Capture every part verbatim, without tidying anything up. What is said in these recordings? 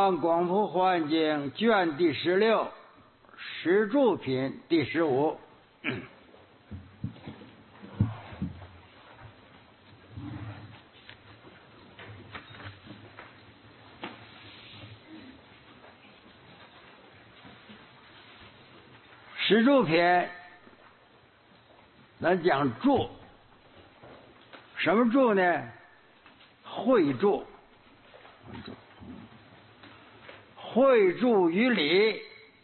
看《广佛华严经》卷第十六，十住品第十五。十住品，咱讲住，什么住呢？慧住，慧住于理，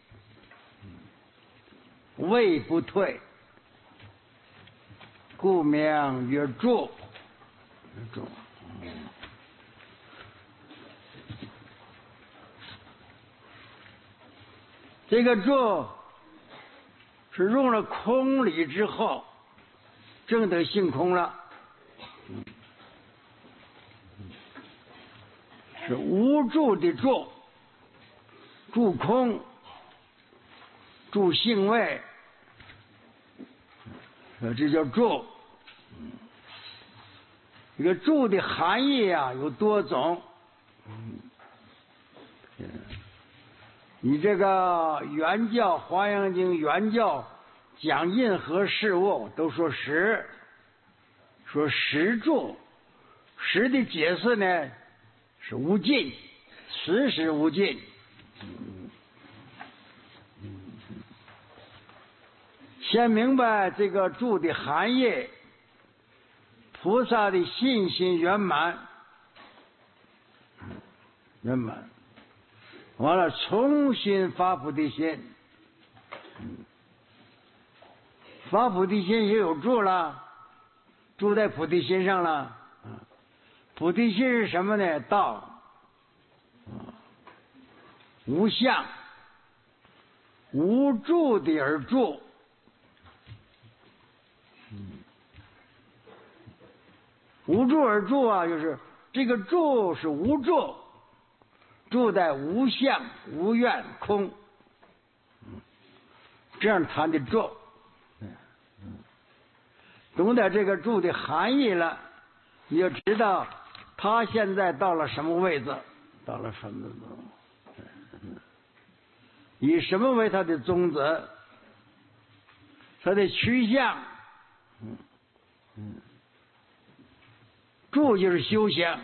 位不退，故名曰住。住，这个住是用了空理之后，证得性空了，是无住的住，住空，住性位，这叫住。这个住的含义啊有多种。你这个原教《华严经》原教讲任何事物都说实，说实住，实的解释呢是无尽，实实无尽。先明白这个住的含义，菩萨的信心圆满，圆满。完了，重新发菩提心，发菩提心也有住了，住在菩提心上了。菩提心是什么呢？道，无相，无住的而住。无住而住啊，就是这个住是无住。住在无相、无愿、空，这样谈的住，懂得这个住的含义了，你就知道他现在到了什么位置，到了什么位置，以什么为他的宗旨，他的趋向。住就是修行。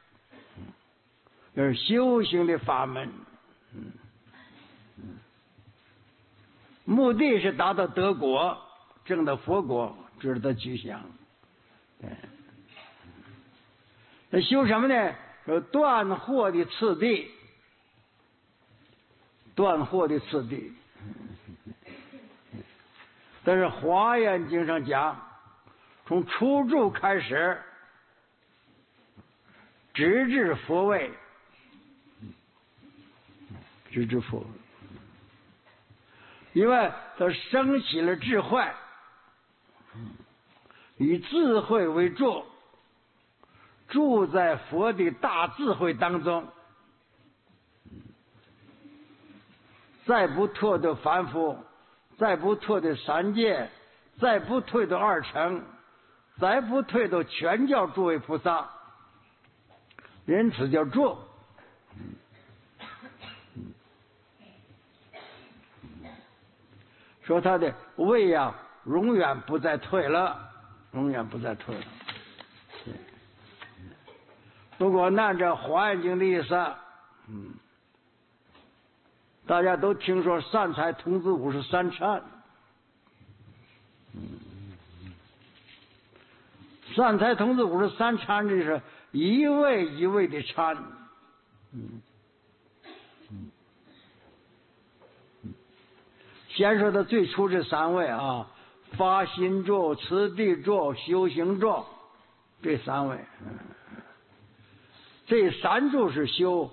这是修行的法门，嗯嗯，目的是达到得果，证得佛果，这是他趋向。对，那修什么呢？说断惑的次第，断惑的次第。但是《华严经》上讲，从初住开始，直至佛位。直至佛，因为他升起了智慧，以智慧为住，住在佛的大智慧当中，再不退的凡夫，再不退的三界，再不退的二乘，再不退的全教诸位菩萨，因此叫住。说他的位呀、啊，永远不再退了，永远不再退了。如果按照《华严经》的意思，嗯，大家都听说善财童子五十三参，嗯，善财童子五十三参，这是一位一位的参，嗯。先说的最初这三位啊，发心住、持地住、修行住，这三位，这三住是修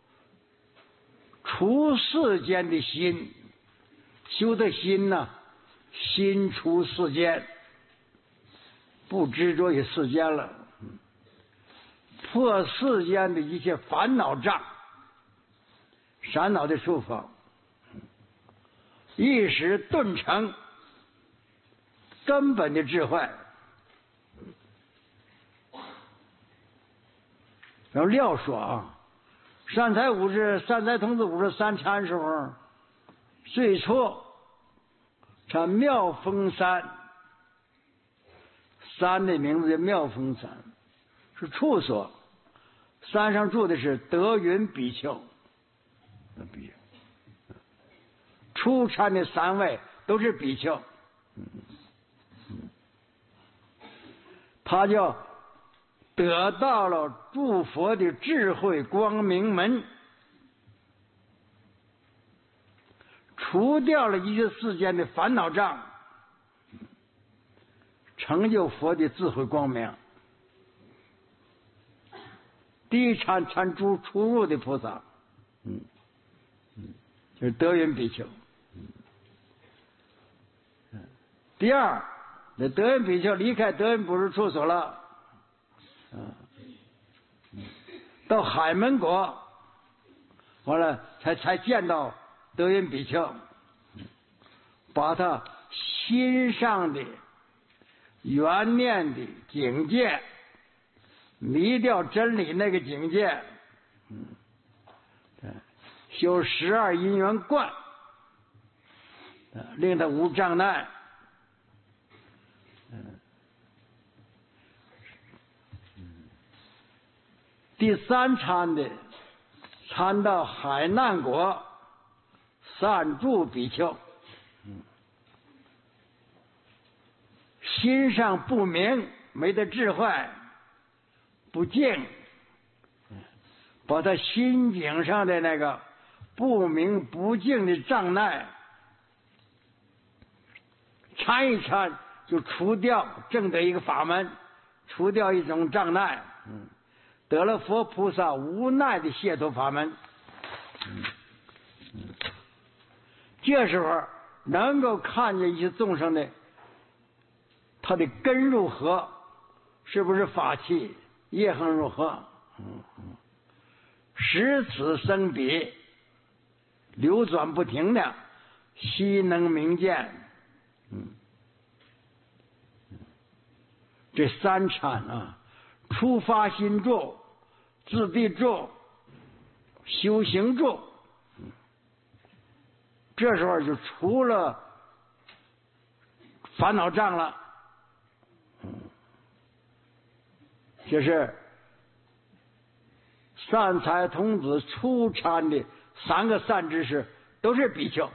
除世间的心，修的心呢，心除世间，不执着于世间了，破世间的一切烦恼障，烦恼的束缚。一时顿成根本的智慧。然后料说啊， 善财五十善财童子五十三参时候，最初参妙峰山，山的名字叫妙峰山，是处所。山上住的是德云比丘，初参的三位都是比丘。他就得到了诸佛的智慧光明门，除掉了一切世间的烦恼障，成就佛的智慧光明。第一参参出出入的菩萨，嗯，嗯，就是德云比丘。嗯，第二，那德云比丘离开德云不是处所了，嗯，到海门国，完了才才见到德云比丘，把他心上的缘念的境界离掉真理那个境界，嗯，修十二因缘观，令他无障碍。第三参的参到海难国善住比丘，心上不明，没得智慧，不净，把他心境上的那个不明不净的障碍参一参，就除掉，证得一个法门，除掉一种障碍，嗯，得了佛菩萨无奈的解脱法门。嗯嗯，这时候能够看见一些众生的他的根如何，是不是法器业行如何，嗯嗯，使此生彼流转不停的，悉能明见。嗯，这三参啊，出发心住、自地住、修行住，这时候就除了烦恼障了。这是善财童子初参的三个善知识，都是比丘。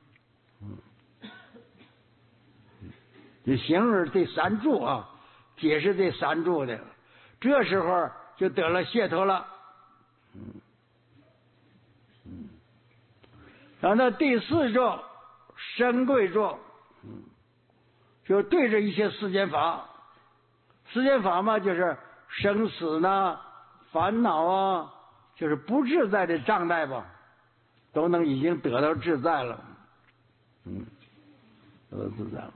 你形容这三住啊，解释这三住的，这时候就得了解脱了。嗯嗯，然后到第四住深贵住，嗯，就对着一些世间法，世间法嘛，就是生死呢、烦恼啊，就是不自在的障碍吧，都能已经得到自在了。嗯，得到自在了。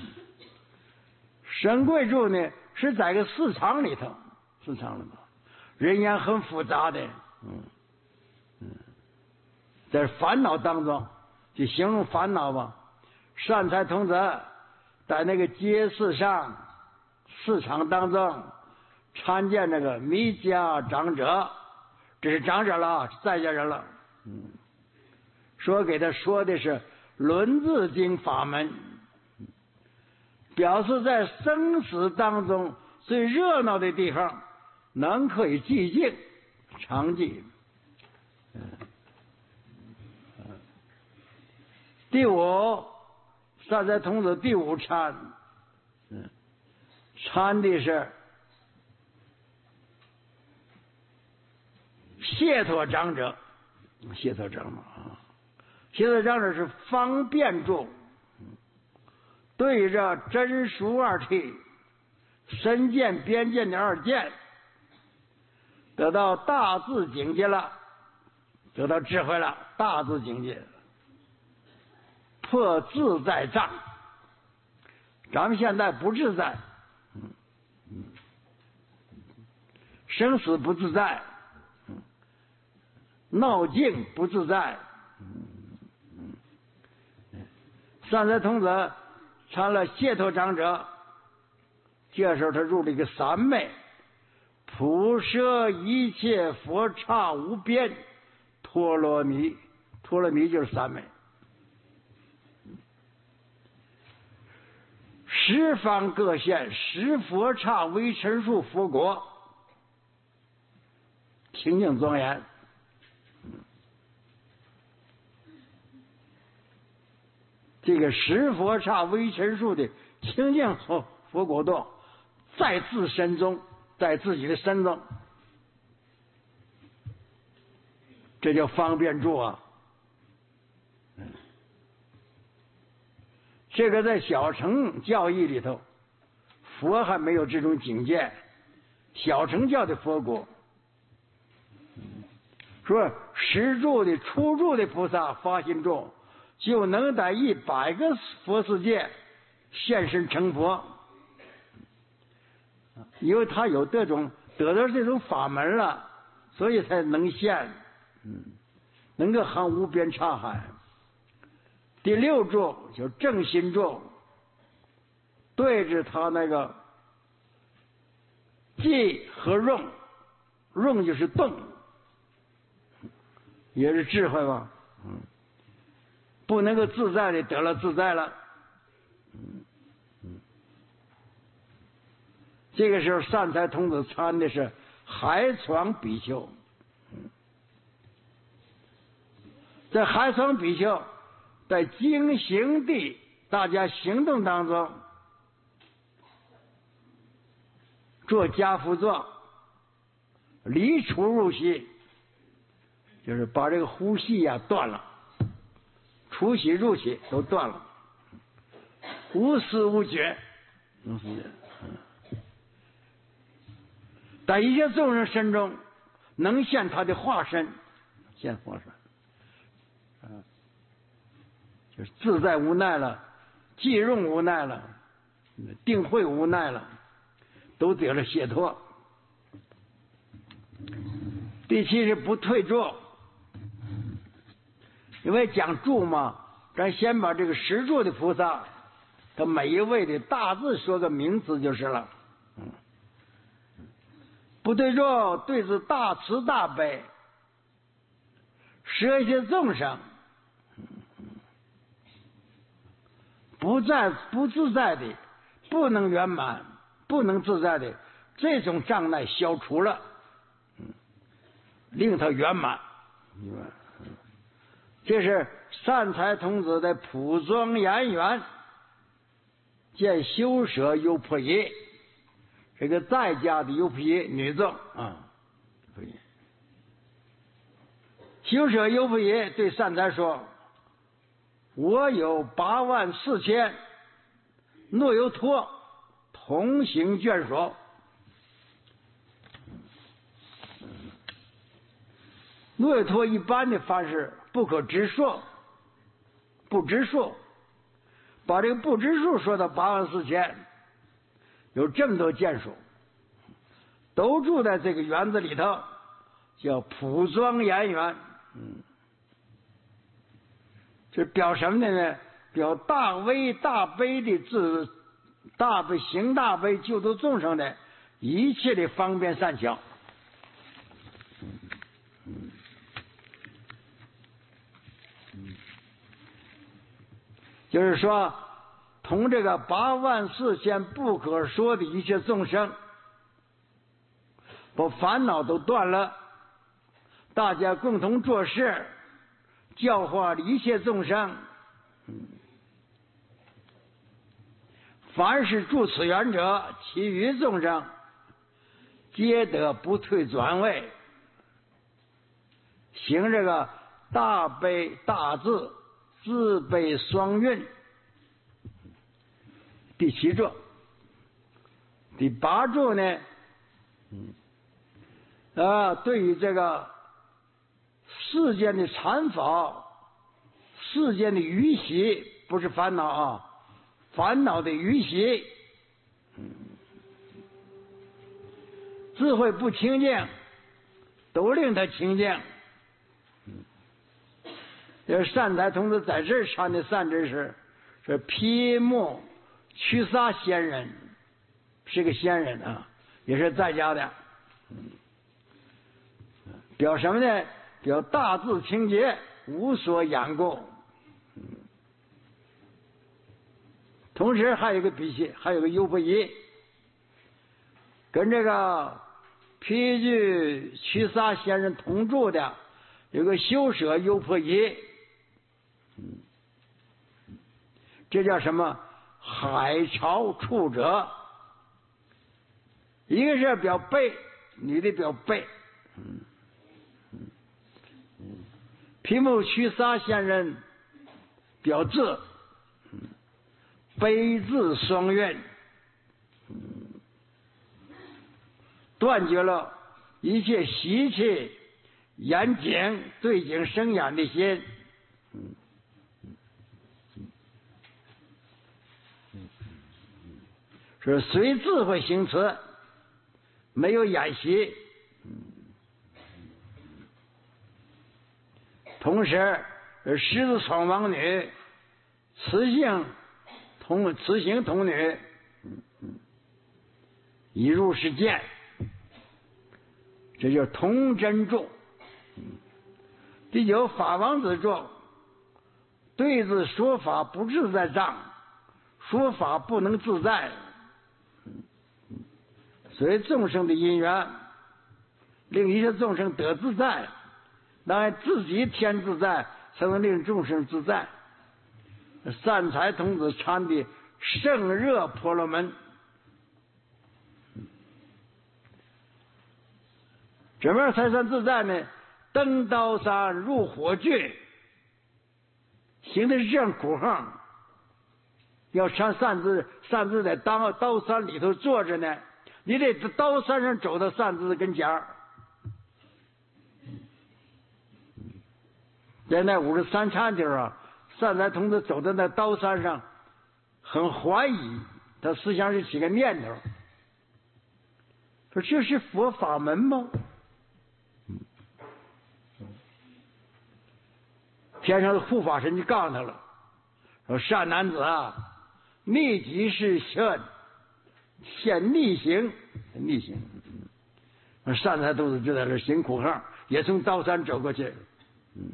深贵住呢，是在个市场里头，市场里头，人员很复杂的，嗯嗯，在烦恼当中，就形容烦恼吧。善财童子在那个街市上、市场当中参见那个弥迦长者，这是长者了，在家人了，嗯，说给他说的是《轮智经》法门。表示在生死当中最热闹的地方，能可以寂静常寂。第五，善财童子第五参，参的是解脱长者，解脱长者啊，解脱长者是方便住。对着真俗二谛、身见边见的二见，得到大智境界了，得到智慧了，大智境界，破自在障。咱们现在不自在，嗯嗯，生死不自在，嗯，闹境不自在，嗯嗯，善财童子参了解脱长者，这时候他入了一个三昧， 普摄一切佛刹无边陀罗尼，陀罗尼就是三昧。十方各现十佛刹微尘数佛国，清净庄严。这个十佛刹微尘数的清净佛佛国度，在自身中，在自己的身中，这叫方便住啊。这个在小乘教义里头，佛还没有这种境界。小乘教的佛国说，实住的初住的菩萨发心中，就能在一百个佛世界现身成佛，因为他有这种得到这种法门了，所以才能现，嗯，能够航无边刹海。第六住就正心住，对着他那个寂和用，用就是动，也是智慧吧，嗯，不能够自在的得了自在了，嗯嗯，这个时候善财童子参的是海床比丘，嗯，在海床比丘在经行地大家行动当中做家趺坐，离处入息，就是把这个呼吸呀、啊、断了，出息入息都断了，无思无觉，嗯，在一切众生身中能现他的化身，现化身，嗯，就是自在无奈了，寂用无奈了，定慧无奈了，都得了解脱。第七是不退住，因为讲住嘛，咱先把这个十住的菩萨，他每一位的大字说个名词就是了。嗯，不退住对治大慈大悲，舍些众生，不在不自在的，不能圆满，不能自在的这种障碍消除了，嗯，令他圆满。这是善财童子的普庄严缘，见修舍优婆夷，这个在家的优婆夷女众啊，修舍优婆夷对善财说：“我有八万四千诺尤托同行眷属。”诺尤托一般的方式不可知数，不知数，把这个不知数说到八万四千，有这么多眷属，都住在这个园子里头，叫普庄严园。嗯，这表什么的呢？表大威大悲的自大悲行大悲救度众生的一切的方便善巧。嗯嗯，就是说，同这个八万四千不可说的一切众生，把烦恼都断了，大家共同做事，教化一切众生。嗯，凡是住此园者，其余众生皆得不退转位，行这个大悲大智自悲双运。第七咒，第八咒呢，嗯啊，对于这个世间的禅法，世间的余习，不是烦恼啊，烦恼的余习，嗯，智慧不清净，都令他清净。这善财童子在这儿参的善知识是毗目瞿沙仙人，是个仙人啊，也是在家的。 表什么呢？表大自清洁，无所仰过。同时还有一个比丘，还有个优婆夷，跟这个毗居瞿萨仙人同住的有个修舍优婆夷，这叫什么？海潮处者。一个是表背，女的表背。毗目瞿萨仙人表字，悲字双运，断绝了一切习气、眼睛、对景生眼的心。是随智慧行持，没有演习。同时，狮子闯王女，雌性同雌性童女，已入是见，这叫童真住。第九，法王子住，对子说法不自在障，说法不能自在。所以众生的因缘，令一切众生得自在。当然自己天自在，才能令众生自在。善财童子参的圣热婆罗门，怎么样才算自在呢？登刀山入火炬，行的是这样苦行。要上擅自擅自在刀刀山里头坐着呢，你得刀山上走到擅自跟前儿。在那五十三禅地啊，善财童子走到那刀山上，很怀疑，他思想是起个念头，说这是佛法门吗？天上的护法神就告诉他了，说善男子啊，逆即是现现逆行，逆行。善财童子就在这行苦行，也从刀山走过去。嗯。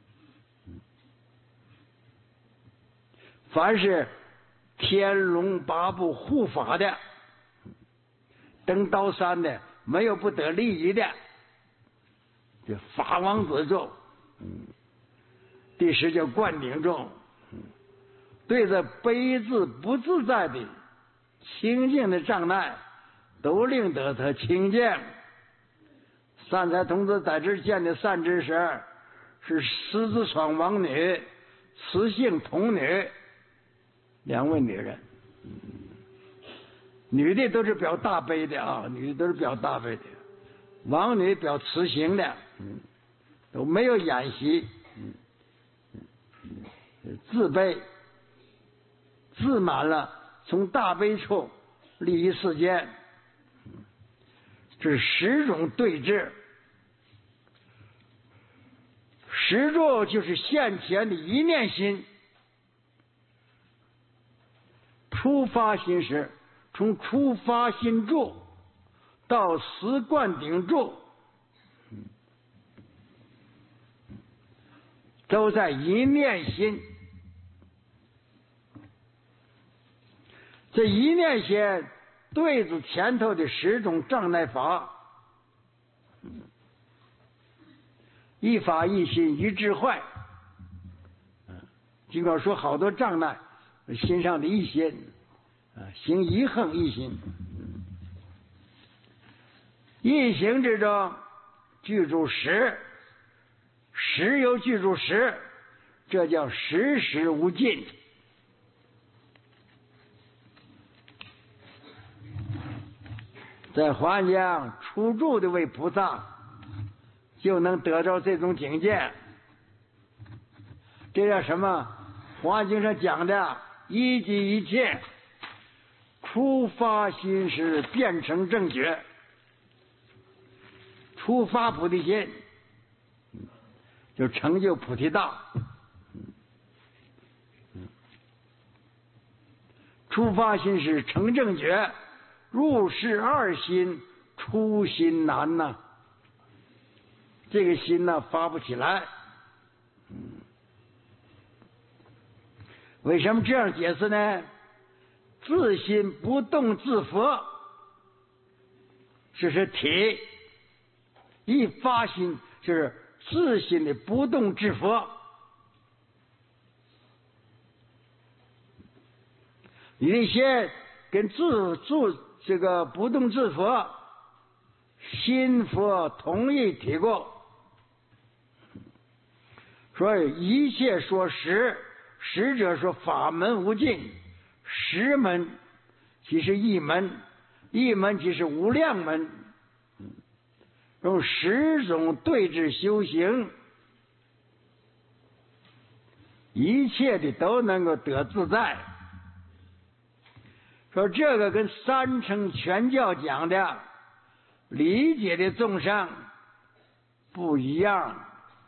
凡是天龙八部护法的，登刀山的，没有不得利益的，这法王子咒。第十叫灌顶咒，对着悲字不自在的清净的障碍，都令得他清净。善财童子在这见的善知识，是狮子闯王女，雌性童女。两位女人，女的都是表大悲的啊，女的都是表大悲的，王女表慈行的，都没有演习，自卑，自满了，从大悲处利益世间，这十种对峙。十住就是现前的一念心。初发心时，从初发心住到十灌顶住，都在一念心。这一念心对子前头的十种障碍法，一法一心一智慧。尽管说好多障碍，心上的一心，啊，行一横一心，一行之中具足十，十有具足十，这叫十时无尽。在华江出住的位菩萨，就能得到这种境界。这叫什么？华经上讲的一即一切，初发心时变成正觉，初发菩提心就成就菩提道。初发心时成正觉，入世二心初心难呐、啊，这个心呢、啊、发不起来。嗯，为什么这样解释呢？自心不动自佛，这是体；一发心就是自心的不动自佛。你的心跟自自这个不动自佛、心佛同一体过。所以一切说实，实者说法门无尽，实门即是一门，一门即是无量门。用十种对治修行，一切的都能够得自在。说这个跟三乘全教讲的理解的众生不一样。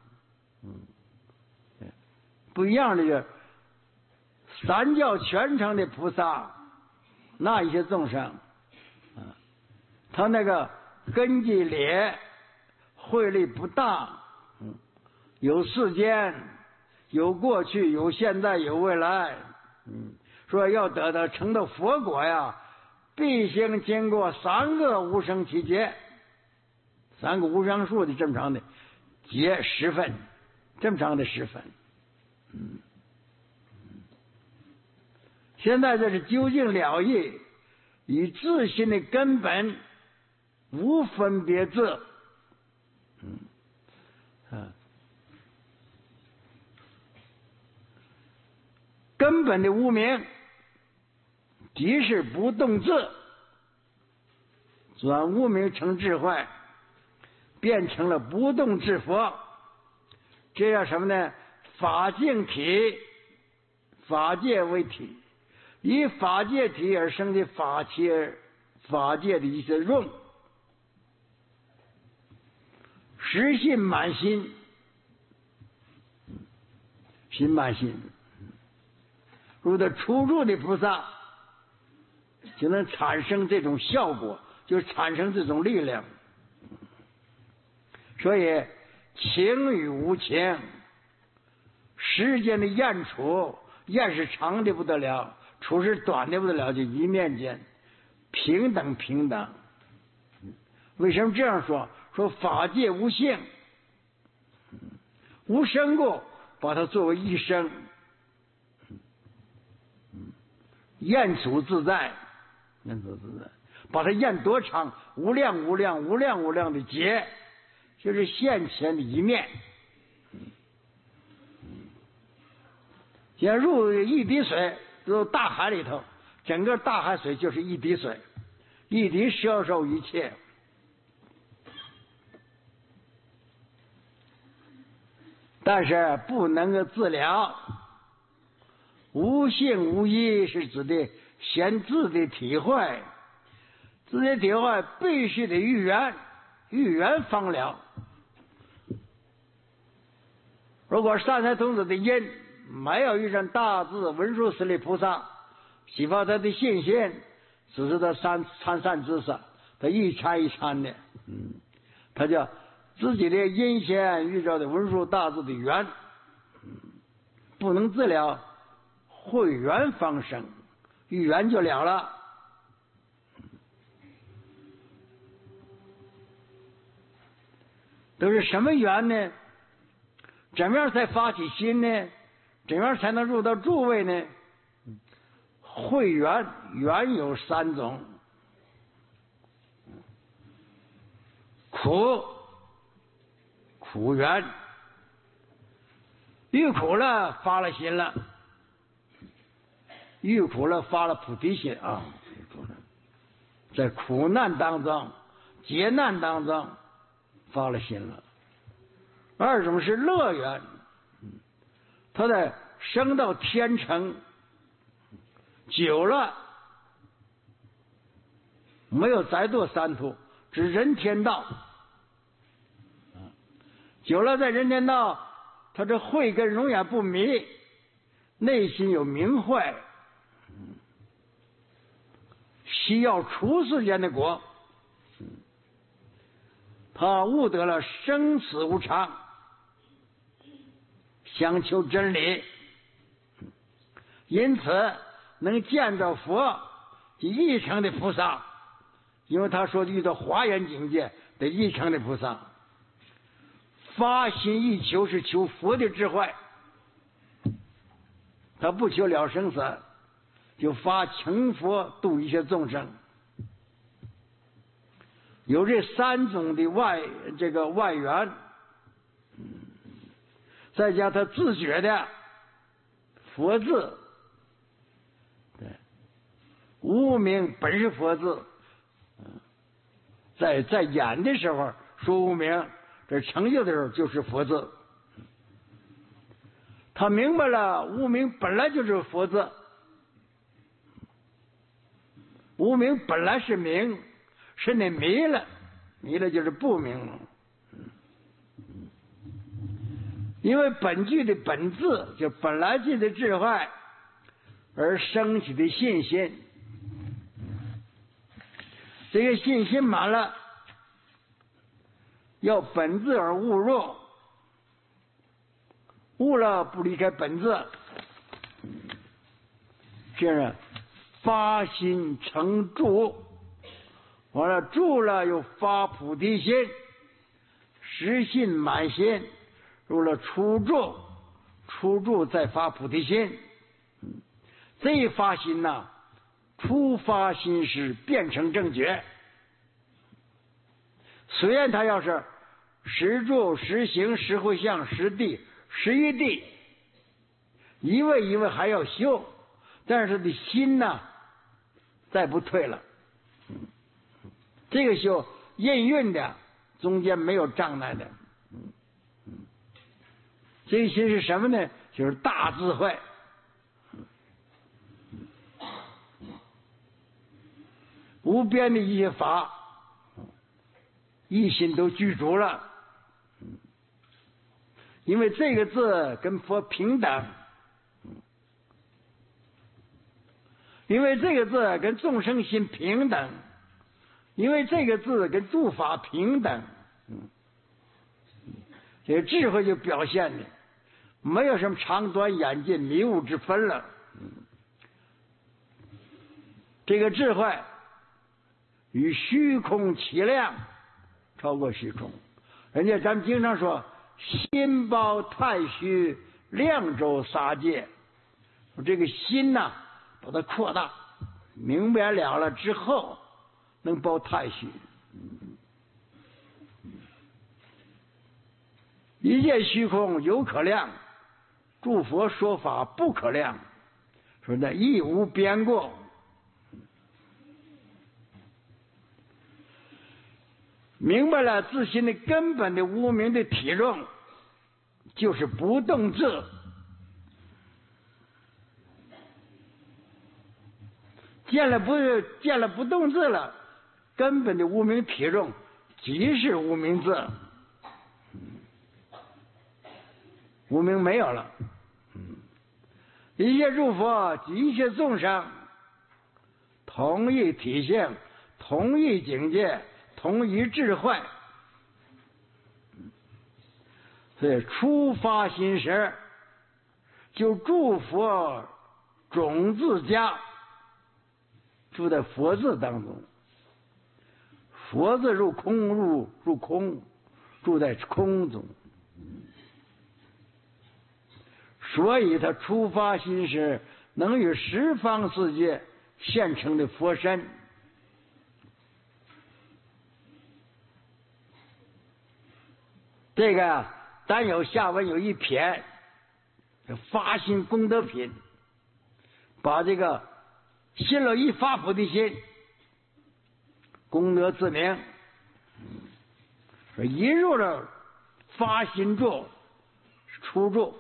不一样的是三教全成的菩萨，那一些众生，他那个根基劣，慧力不大，有世间，有过去，有现在，有未来。说要得到成到佛果呀，必须经过三个无生七劫，三个无生数的这么长的劫十分，这么长的十分。嗯，现在这是究竟了义，以自心的根本无分别智。嗯啊，根本的无明，即是不动智，转无明成智慧，变成了不动智佛。这叫什么呢？法境体，法界为体，以法界体而生的法界，法界的一些用，实信满心，心满心。如果初住的菩萨，就能产生这种效果，就产生这种力量。所以情与无情，时间的验处，验是长的不得了，处是短的不得了，就一念间平等平等。为什么这样说？说法界无性，无生过，把它作为一生，验处自在，验处自在，把它验多长？无量无量无量无量的劫，就是现前的一面。先入一滴水，入大海里头，整个大海水就是一滴水，一滴摄受一切。但是不能够自了，无性无依是指的先自的体会，自己体会必须得遇缘，遇缘方了。如果善财童子的因没有遇上大智文殊师利菩萨启发他的信心，只是他参参善知识，他一参一参的，嗯，他就自己的因先遇到的文殊大智的缘，不能自了，会缘方生，遇缘就了了。都是什么缘呢？怎么样才发起心呢？怎么样才能入到诸位呢？会缘，缘有三种：苦，苦缘，遇苦了发了心了，遇苦了发了菩提心啊！在苦难当中、劫难当中发了心了。二种是乐缘，他在升到天成久了，没有再堕三途，只人天道。久了在人间道，他这慧根永远不迷，内心有明慧，需要出世间的果。 他悟得了生死无常，想求真理，因此能见到佛及一乘的菩萨，因为他说遇到华严境界的一乘的菩萨，发心一求是求佛的智慧，他不求了生死，就发成佛度一切众生。有这三种的外这个外缘，再加他自觉的佛字，对，无名本是佛字，在在演的时候说无名，这成就的时候就是佛字。他明白了无名本来就是佛字，无名本来是名，是你迷了，迷了就是不明了。因为本具的本字就本来具的智慧而升起的信心，这个信心满了，要本字而悟入，悟了不离开本字，这样发心成住，完了住了又发菩提心，实信满心，入了初住，初住再发菩提心。这一发心呢、啊，初发心时变成正觉。虽然他要是实住、实行、实会相、实地、实一地，一位一位还要修，但是的心呢，再不退了。这个修印运的，中间没有障碍的。这个心是什么呢？就是大智慧。无边的一些法，一心都具足了。因为这个字跟佛平等，因为这个字跟众生心平等，因为这个字跟诸法平等。这个智慧就表现的没有什么长短远近迷雾之分了。这个智慧与虚空齐量，超过虚空。人家咱们经常说心包太虚，量周三界。这个心呐、啊，把它扩大，明白了了之后，能包太虚。一切虚空有可量，诸佛说法不可量，说那亦无边过。明白了自心的根本的无明的体重，就是不动智。见了不见了不动智了，根本的无明体重即是无明智，无明没有了。一切诸佛及一切众生，同一体性，同一境界，同一智慧。所以初发心时，就诸佛种子家，住在佛字当中。佛字入空，入入空，住在空中。所以他初发心时，能与十方世界现成的佛身。这个单有下文有一篇发心功德品，把这个心了一发菩提心，功德自明。说一入了发心住，初住，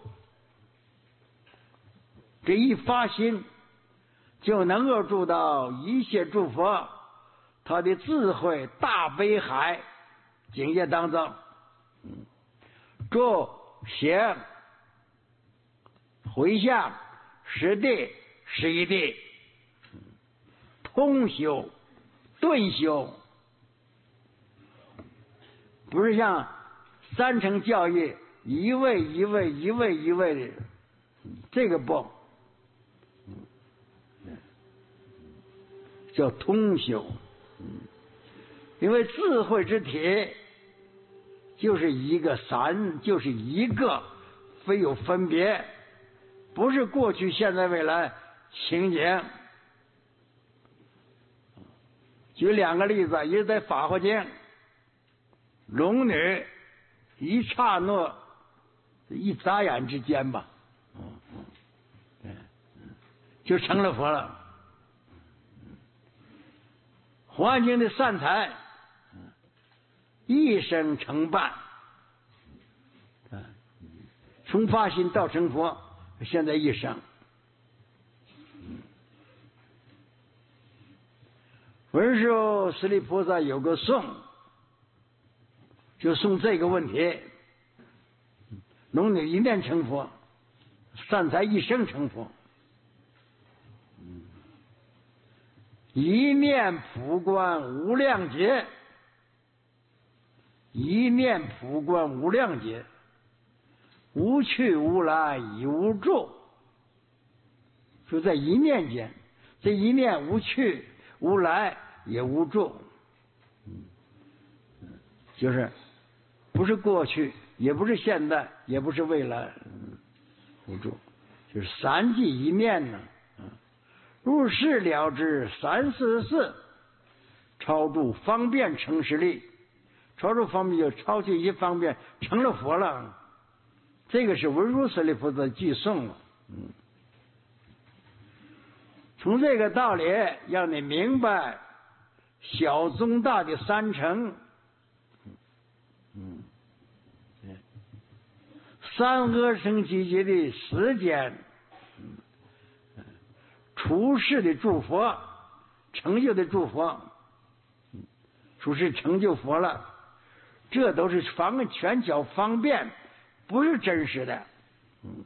这一发心就能够住到一切诸佛他的智慧大悲海境界当中。住行回向实地实一地，通修顿修， 不是像三乘教义一位一位一位一位的，这个不叫通修。因为智慧之体就是一个三，就是一个，非有分别，不是过去现在未来情景。举两个例子，一个在法华经，龙女一刹那一眨眼之间吧，就成了佛了。华严经的善财一生成办，从发心到成佛，现在一生。文殊师利菩萨有个颂，就颂这个问题：龙女一念成佛，善财一生成佛。一念普观无量劫，一念普观无量劫，无去无来已无住。就在一念间，这一念无去无来也无住，就是不是过去，也不是现在，也不是未来，无住，就是三际一念呢。入世了知三四四，超度方便成实力，超度方便就超去一方便成了佛了。这个是文殊师利菩萨寄颂了。嗯，从这个道理让你明白小中大的三乘。嗯，三阿僧祇劫的时间，出世的诸佛，成就的诸佛，出世成就佛了，这都是方权巧方便，不是真实的。嗯，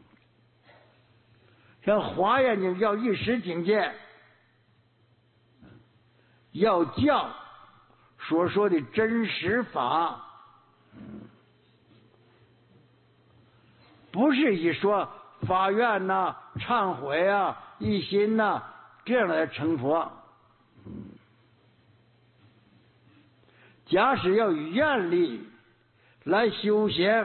像华严经要一时境界，要教所说的真实法，不是一说发愿呐、啊、忏悔啊、一心呐、啊、这样来成佛。假使要以愿力来修行，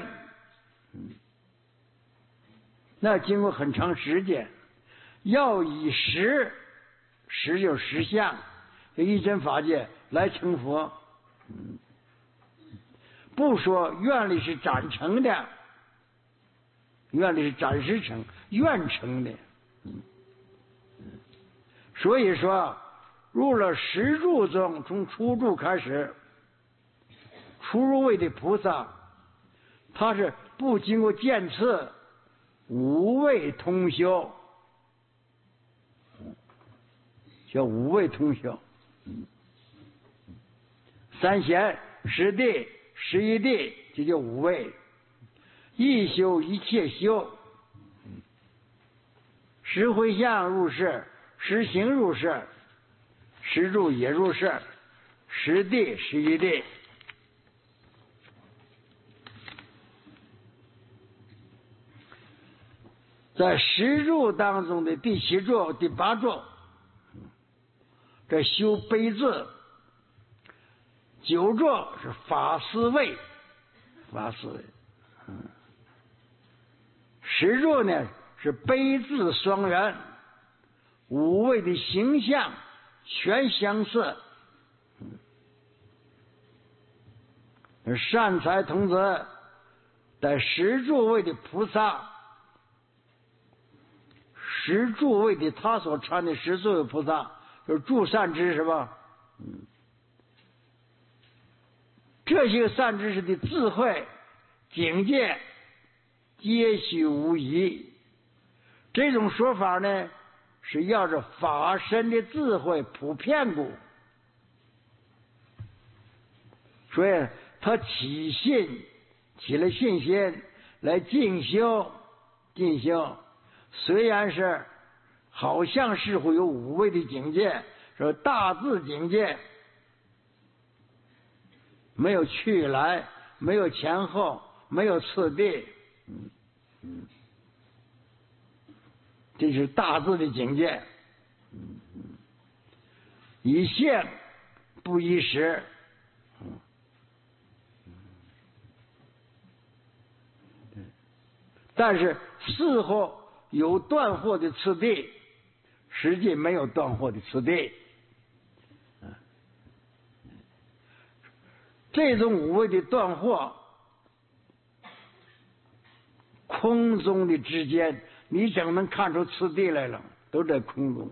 那经过很长时间，要以实，实就是实相，一真法界来成佛。不说愿力是暂成的，愿力是暂时成，愿成的。所以说入了十住中，从初住开始，初入位的菩萨，他是不经过渐次，无位通修，叫无位通修。三贤、十地、十一地，这叫五位。一修一切修，十回向入世，十行入世，十住也入世，十地、十一地。在十住当中的第七住、第八住，这修悲字。九住是法思位，法思位。嗯，十住呢是悲字双元，五位的形象全相似。嗯，善财童子在十住位的菩萨，十住位的他所传的十住位菩萨，就是助善知识吧。嗯，这些善知识的智慧境界皆虚无疑。这种说法呢，是要着法身的智慧普遍故，所以他起信，起了信心来进修，进修。虽然是好像是会有五位的境界，说大智境界，没有去来， 没有前后，没有次第，嗯嗯，这是大自的境界，嗯嗯，以现不依实，嗯嗯，但是似乎有断惑的次第，实际没有断惑的次第。这种五味的断惑，空中的之间，你怎能看出次第来了？都在空中。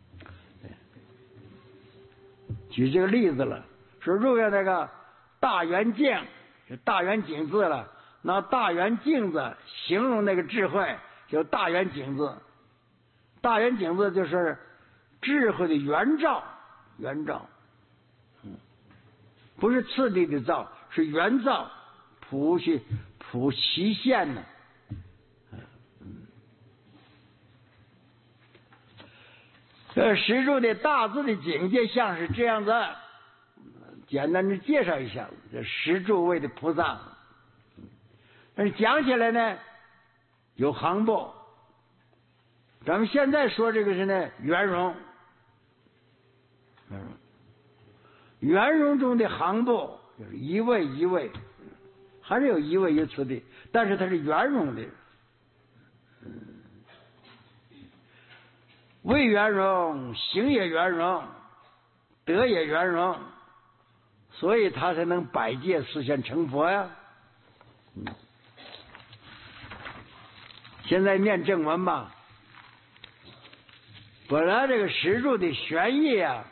举这个例子了，说如果那个大圆镜，是大圆镜字了，拿大圆镜子形容那个智慧，叫大圆镜子。大圆镜子就是智慧的原照，原照。不是次第的造，是原造，普去普其现呢。这实住的大自的境界像是这样子，简单的介绍一下这十住位的菩萨。但是讲起来呢，有行部。咱们现在说这个是呢圆融，圆融。圆融中的行部就是一位一位，还是有一位一次的，但是它是圆融的，位圆融，行也圆融，德也圆融，所以他才能百界实现成佛呀。现在念正文吧，本来这个实住的玄义啊，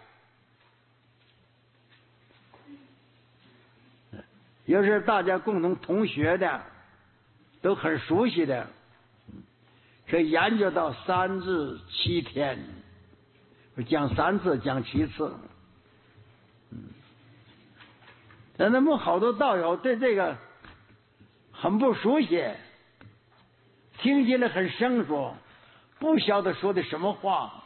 又是大家共同同学的，都很熟悉的，可以研究到三至七天，讲三次，讲七次。但那么好多道友对这个很不熟悉，听起来很生疏，不晓得说的什么话。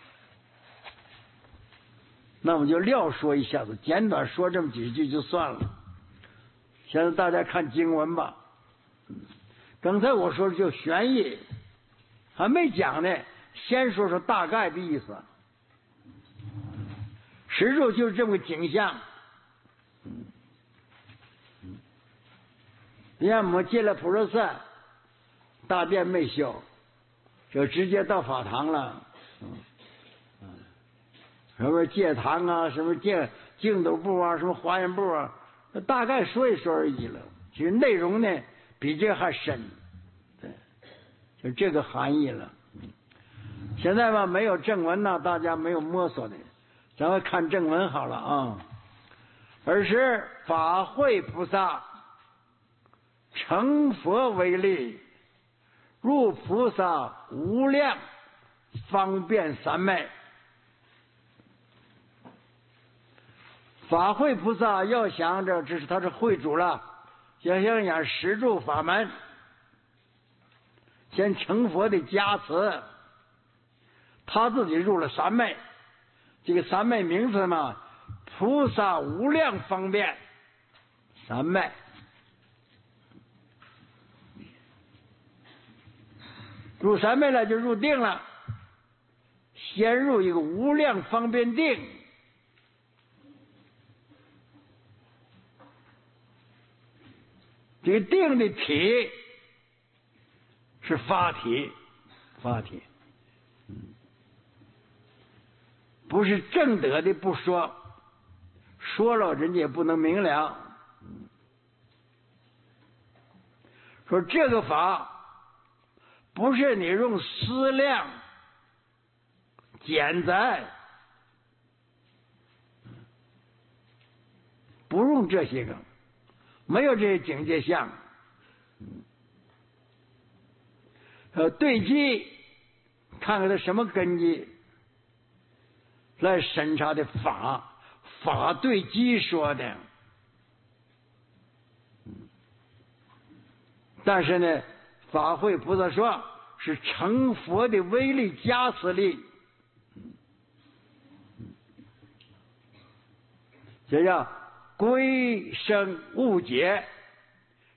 那我就撂说一下子，简短说这么几句就算了。现在大家看经文吧。刚才我说的就玄义，还没讲呢，先说说大概的意思。实住就是这么个景象。你看我们进了普陀寺，大殿没修，就直接到法堂了。什么戒堂啊，什么净净土部啊，什么华严部啊，大概说一说而已了。其实内容呢比这还深，对，就这个含义了。现在吧没有正文呢，大家没有摸索的，咱们看正文好了啊。尔时法会菩萨成佛为力，入菩萨无量方便三昧。法会菩萨要想着这是他是会主了，想想想十住法门，先成佛的加持，他自己入了三昧。这个三昧名字嘛，菩萨无量方便三昧。入三昧了就入定了，先入一个无量方便定。这个定的体是法体，法体，不是正德的不说，说了人家也不能明了。说这个法不是你用思量简载，不用这些个，没有这些境界相。呃，对机看看他什么根基来审查的法，法对机说的。但是呢，法会菩萨说是成佛的威力加持力，这叫归生误解，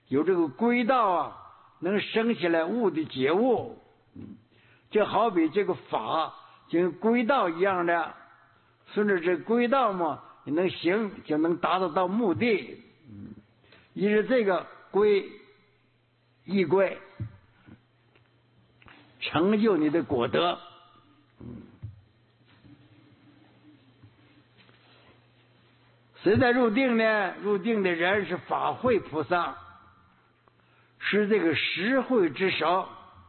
有这个轨道啊，能生起来物的觉悟。就好比这个法就跟轨道一样的，顺着这轨道嘛，你能行，就能达到到目的。依着这个轨依轨，成就你的果德。谁在入定呢？入定的人是法会菩萨，是这个实会之首。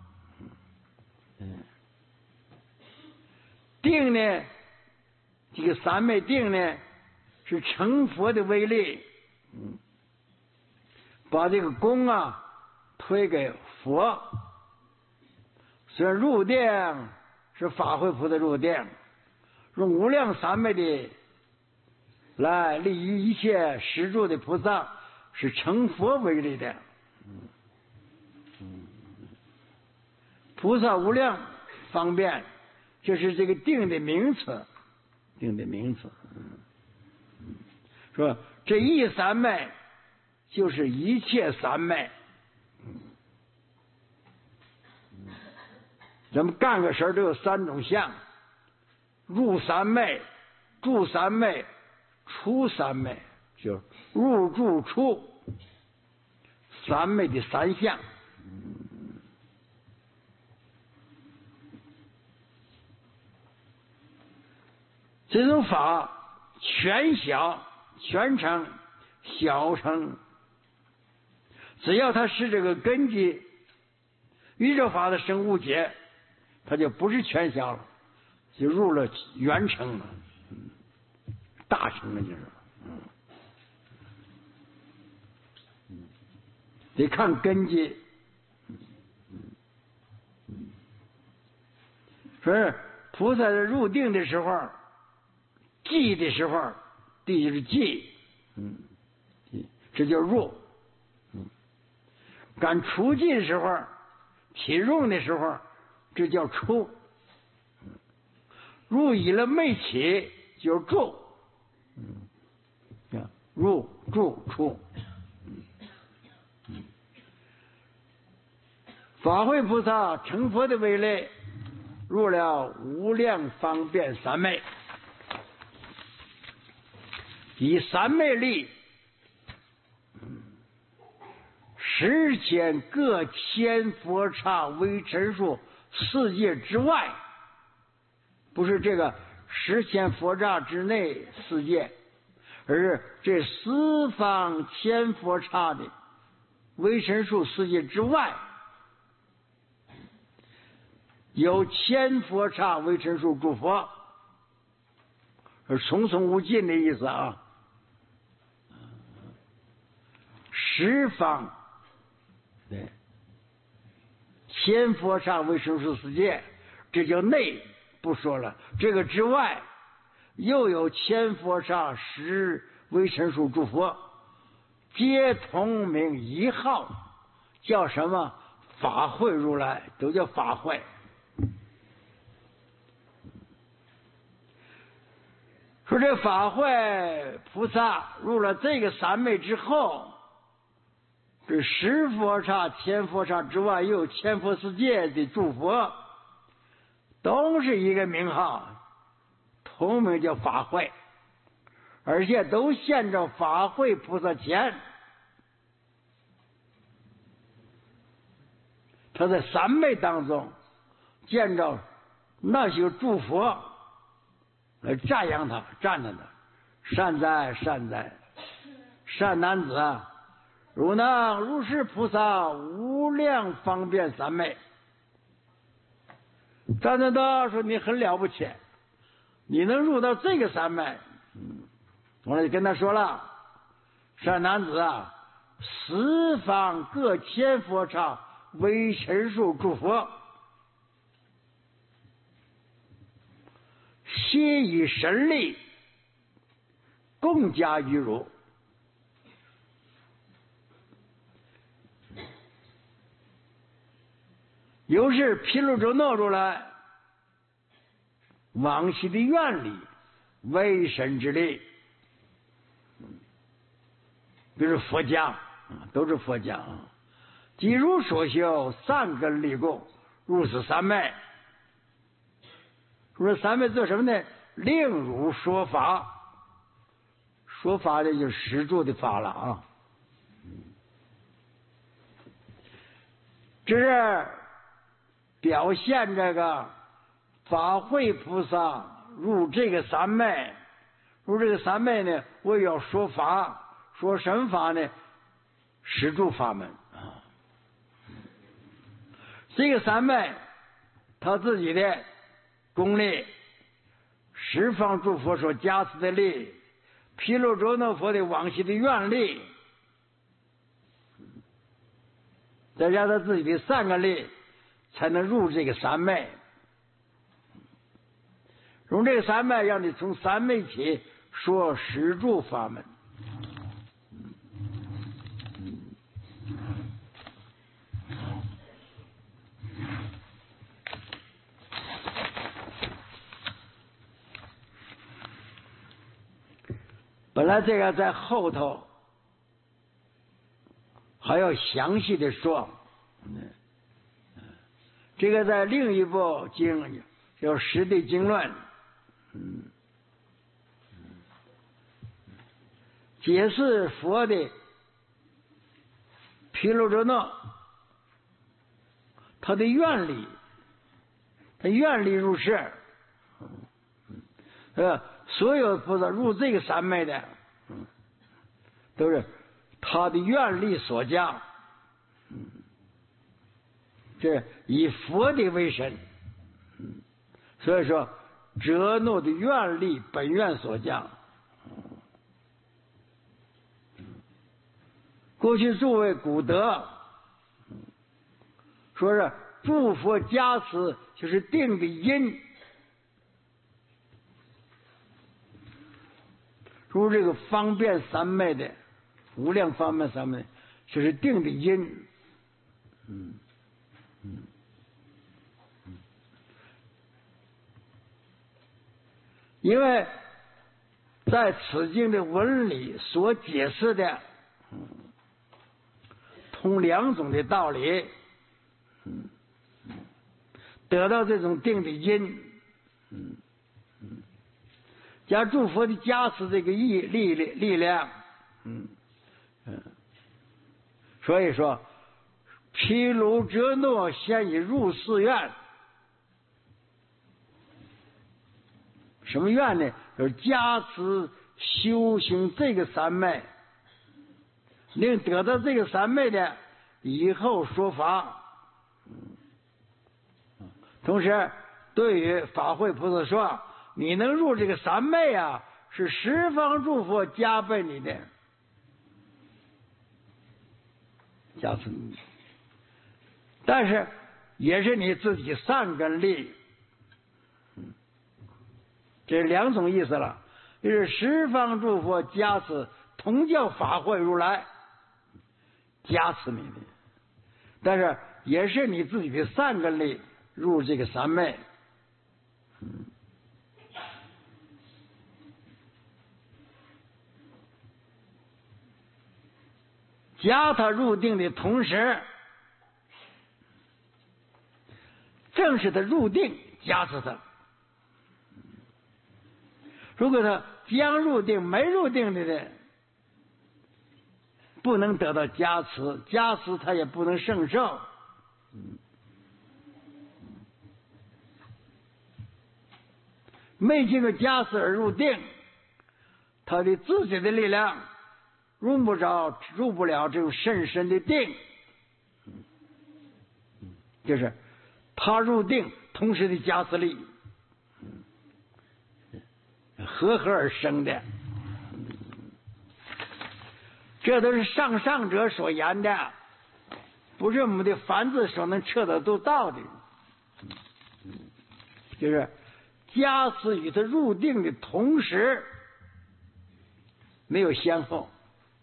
定呢，这个三昧定呢，是成佛的威力。把这个功啊推给佛。虽然入定是法会菩萨入定，用无量三昧的来利于一切实住的菩萨是成佛为力的。菩萨无量方便，就是这个定的名词，定的名词。说这一三昧就是一切三昧。咱们干个事儿都有三种相：入三昧、住三昧、出三昧，就是入住出三昧的三相。这种法全小全成小成，只要它是这个根基，宇宙法的生物解，它就不是全小了，就入了圆成了，大成了就是。得看根基。说是菩萨入定的时候，寂的时候，地就是寂，嗯，这叫入。嗯，赶出寂的时候，体用的时候，这叫出。入以了没起，就是住。嗯，入住出。法会菩萨成佛的威力，入了无量方便三昧，以三昧力实现各千佛刹微尘数世界之外，不是这个十千佛刹之内世界，而是这四方千佛刹的微尘数世界之外，有千佛刹微尘数诸佛，是重重无尽的意思啊。十方对千佛刹微尘数世界，这叫内，不说了。这个之外又有千佛刹十微尘数诸佛，皆同名一号，叫什么？法会如来，都叫法会。说这法会菩萨入了这个三昧之后，这十佛刹、千佛刹之外，又有千佛世界的诸佛，都是一个名号，同名叫法会，而且都现着法会菩萨前。他在三昧当中见着那些诸佛来赞扬他，赞叹他，善哉善哉，善男子啊，汝能如是菩萨无量方便三昧。赞叹他说你很了不起，你能入到这个三昧。嗯，我就跟他说了，善男子啊，十方各千佛刹微尘数诸佛，皆以神力共加于汝。又是毗卢遮那如来往昔的愿力，为神之力，比如佛家都是佛讲。即如所修，三根立供，如是三昧。说三昧做什么呢？令汝说法。说法的就是实住的法了啊。这是表现这个法会菩萨入这个三昧，入这个三昧呢，我要说法，说什么法呢？实住法门啊。这个三昧，他自己的功力，十方诸佛所加持的力，毗卢遮那佛的往昔的愿力，再加他自己的三个力，才能入这个三昧。用这个三昧，让你从三昧起说实住法门。本来这个在后头还要详细的说，这个在另一部经叫《十地经论》，嗯，解释佛的毗卢遮那，他的愿力，他愿力入世，呃。所有菩萨入这个三昧的，都是他的愿力所降，这以佛的为神，所以说遮那的愿力本愿所降。过去诸位古德说是诸佛加持就是定的因。如这个方便三昧的无量方便三昧，就是定的因。嗯嗯嗯，因为在此经的文理所解释的，嗯，通两种的道理，嗯，得到这种定的因，嗯。加诸佛的加持，这个力力力量，嗯嗯，所以说，毗卢遮那现已入寺院，什么愿呢？就是加持修行这个三昧，令得到这个三昧的以后说法。同时，对于法会菩萨说，你能入这个三昧啊，是十方诸佛加倍你的加持，但是也是你自己善根力，这两种意思了。就是十方诸佛加持同教法会如来加持你的，但是也是你自己的善根力入这个三昧。嗯，加他入定的同时，正是他入定加持他。如果他将入定没入定的人，不能得到加持，加持他也不能胜受。没经过加持而入定，他的自己的力量入不着，入不了这种甚深的定，就是他入定同时的加持力合合而生的，这都是上上者所言的，不是我们的凡字所能彻得都到的。就是加持与他入定的同时，没有先后。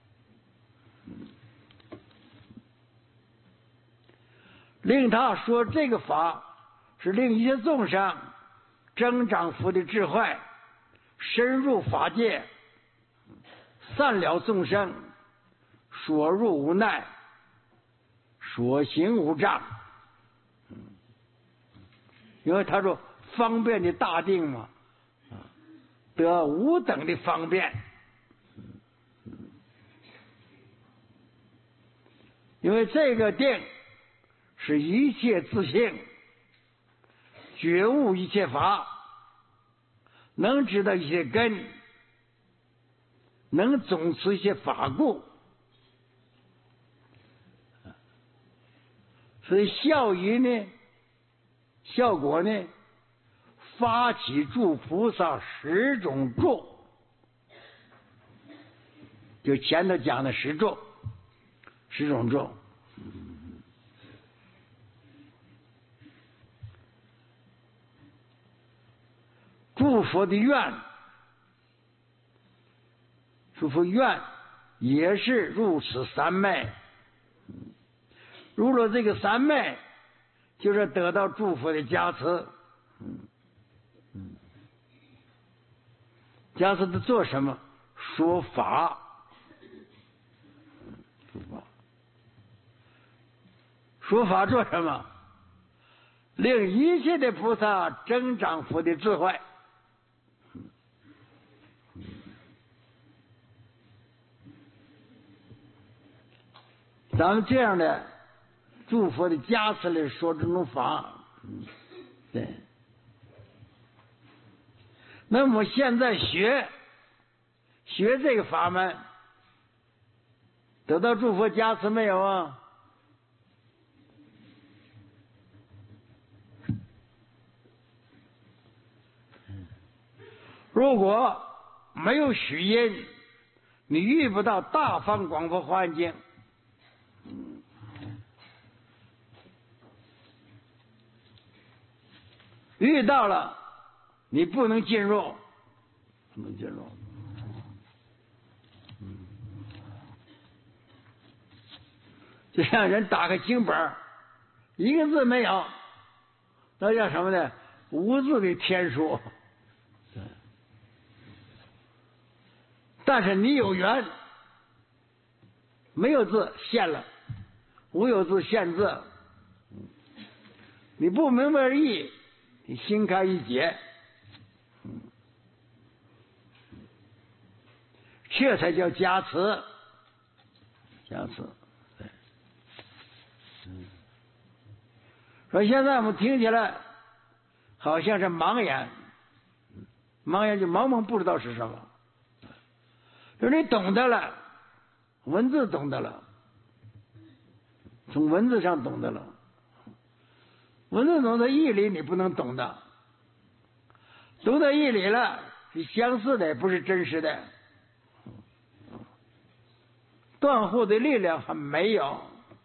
令他说这个法是令一切众生增长佛的智慧，深入法界，散了众生说入无奈，说行无障。因为他说方便的大定嘛，得无等的方便。因为这个定是一切自性，觉悟一切法，能知道一些根，能总持一些法故，所以效于呢，效果呢，发起诸菩萨十种助，就前头讲的十助，十种助。诸佛的愿，诸佛愿也是入此三昧，入了这个三昧，就是得到诸佛的加持。加持的做什么？说法，说法，说法做什么？令一切的菩萨增长佛的智慧。咱们这样的诸佛的加持来说这种法，对。那么现在学学这个法门，得到诸佛加持没有啊？如果没有许因，你遇不到大方广佛华严经。遇到了，你不能进入，不能进入。就像人打开经本，一个字没有，那叫什么呢？无字的天书。但是你有缘，没有字现了，无有字现字。你不明白意，你心开一解，这才叫加持，加持。对，嗯。说现在我们听起来好像是盲眼，盲眼就茫茫不知道是什么。就是你懂得了，文字懂得了，从文字上懂得了，文字懂得义理你不能懂的，懂得义理了是相似的，不是真实的，断惑的力量还没有。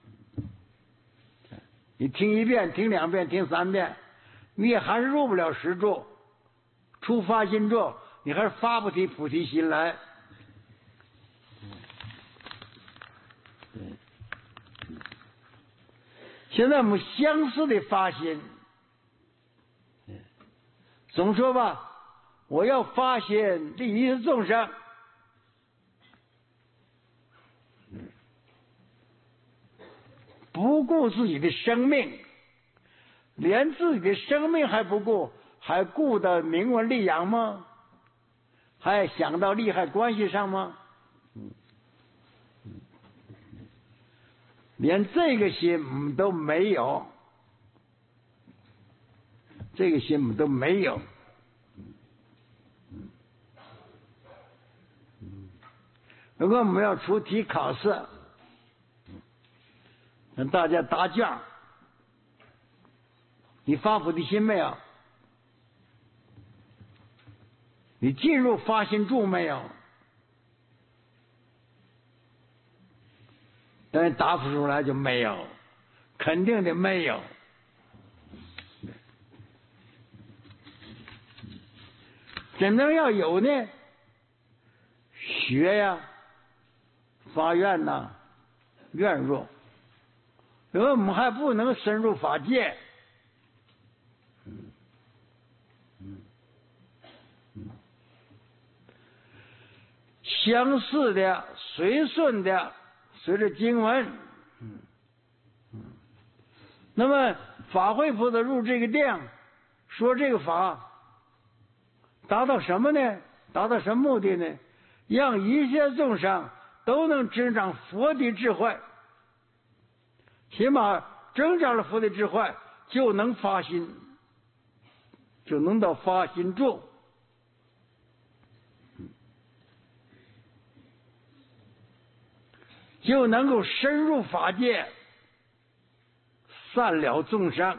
你听一遍，听两遍，听三遍，你也还是入不了十住，出发心住，你还是发不起菩提心来。现在我们相似的发心，总说吧，我要发心利益众生，不顾自己的生命，连自己的生命还不顾，还顾到名闻利养吗？还想到利害关系上吗？连这个心我们都没有，这个心我们都没有。如果我们要出题考试，让大家答卷，你发菩提心没有？你进入发心住没有？但是答不出来就没有，肯定的没有。怎能要有呢？学呀，发愿呐，愿入。因为我们还不能深入法界。相似的、随顺的、 随着经文，嗯嗯。那么法会菩萨入这个殿，说这个法，达到什么呢？达到什么目的呢？让一切众生都能增长佛的智慧，起码增长了佛的智慧，就能发心，就能到发心处。就能够深入法界，善了众生。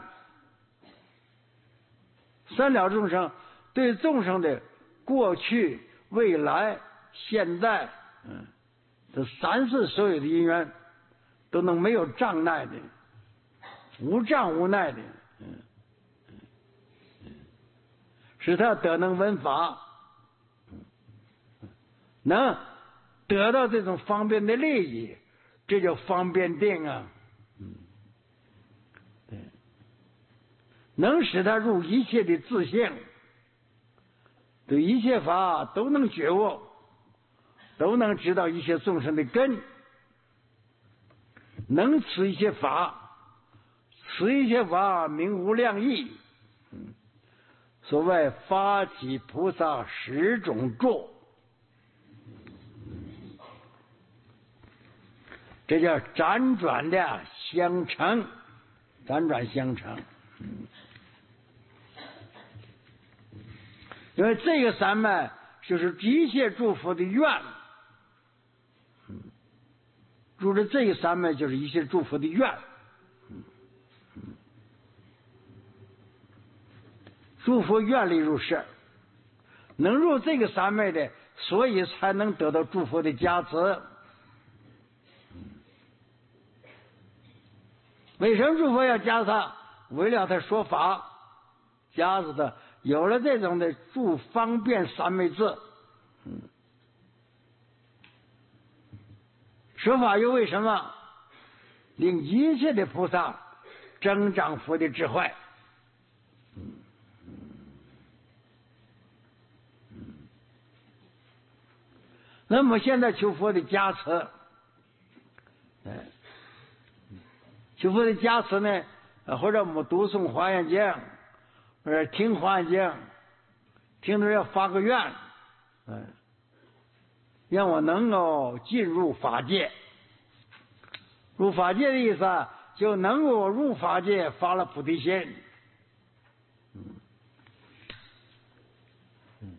善了众生，对众生的过去、未来、现在，嗯，这三世所有的因缘，都能没有障碍的，无障无奈的，嗯，使他得能闻法，能得到这种方便的利益，这叫方便定啊。嗯，对，能使他入一切的自性，对一切法都能觉悟，都能知道一切众生的根，能持一切法，持一切法名无量义。嗯，所谓发起菩萨十种住。这叫辗转的相成，辗转相成。嗯，因为这个三昧就是一切诸佛的愿，嗯，入了这个三昧就是一切诸佛的愿，嗯嗯，诸佛愿力入世，能入这个三昧的，所以才能得到诸佛的加持。为什么诸佛要加持他？为了他说法，加持他有了这种的助方便三昧智。嗯，说法又为什么？令一切的菩萨增长佛的智慧。嗯嗯，那么现在求佛的加持，哎。求佛的加持呢，或者我们读诵华严经，或者听华严经，听着要发个愿，嗯，让我能够进入法界。入法界的意思，就能够入法界发了菩提心。嗯嗯，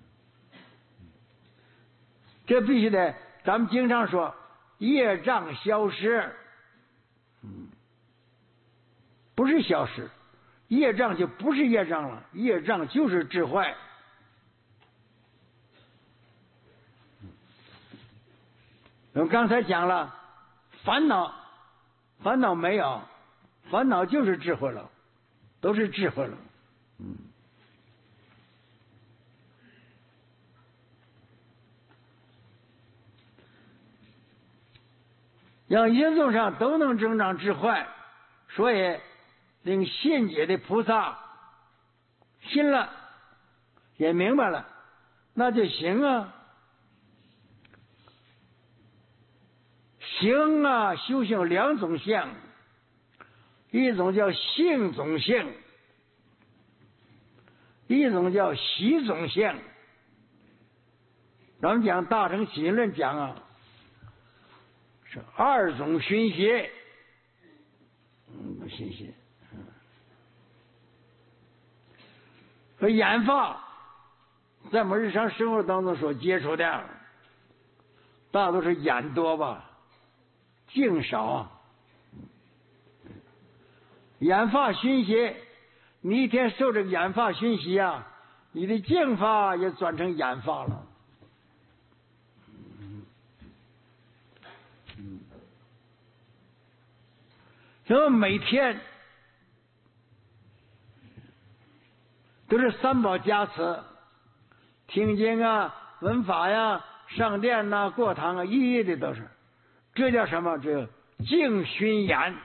这必须得，咱们经常说业障消失。嗯。不是消失，业障就不是业障了，业障就是智慧。我们刚才讲了，烦恼，烦恼没有，烦恼就是智慧了，都是智慧了。嗯，让一切众生都能增长智慧，所以令信解的菩萨信了，也明白了，那就行啊。行啊，修行两种相，一种叫性种性，一种叫习种性。咱们讲《大乘起信论》讲啊，是二种熏习。嗯，熏习。和眼发，在我们日常生活当中所接触的，大多是眼多吧，净少。眼发熏习，你一天受这个眼发熏习啊，你的净发也转成眼发了。嗯，所以每天都是三宝加持，听经啊、闻法呀、上殿呐、过堂啊，一一的都是。这叫什么？这净熏眼。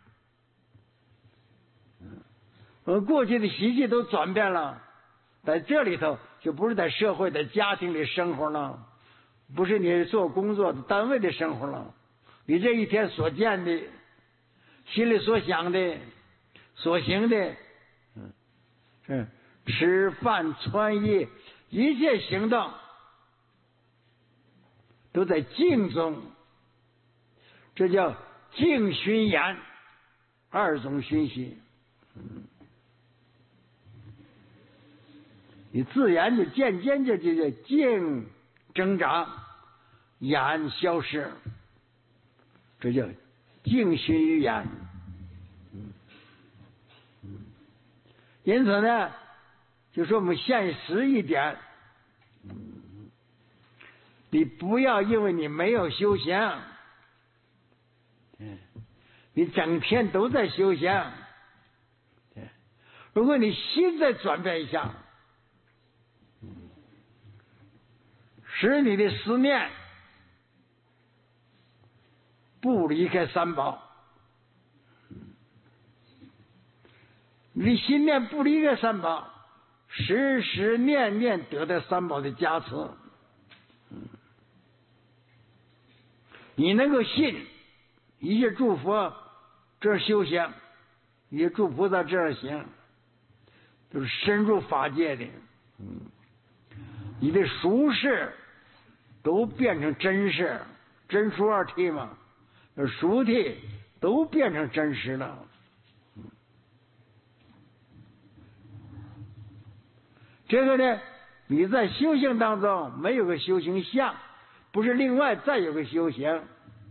我们过去的习气都转变了，在这里头就不是在社会、在家庭里生活了，不是你做工作的单位的生活了， 你这一天所见的、心里所想的、所行的，嗯，是吃饭、穿衣，一切行动都在静中，这叫静熏言，二种熏习。嗯，你自然就渐渐就就就静增长，言消失，这叫静熏于言。嗯嗯，因此呢，就说我们现实一点，嗯，你不要因为你没有修行，嗯，你整天都在修行，对，如果你心再转变一下，使你的思念不离开三宝，你的心念不离开三宝，时时念念得到三宝的加持，你能够信一切诸佛这样修行，一切诸菩萨这样行，都是深入法界的，嗯，你的俗事都变成真事，真俗二谛嘛，俗谛都变成真实了。这个呢，你在修行当中没有个修行相，不是另外再有个修行，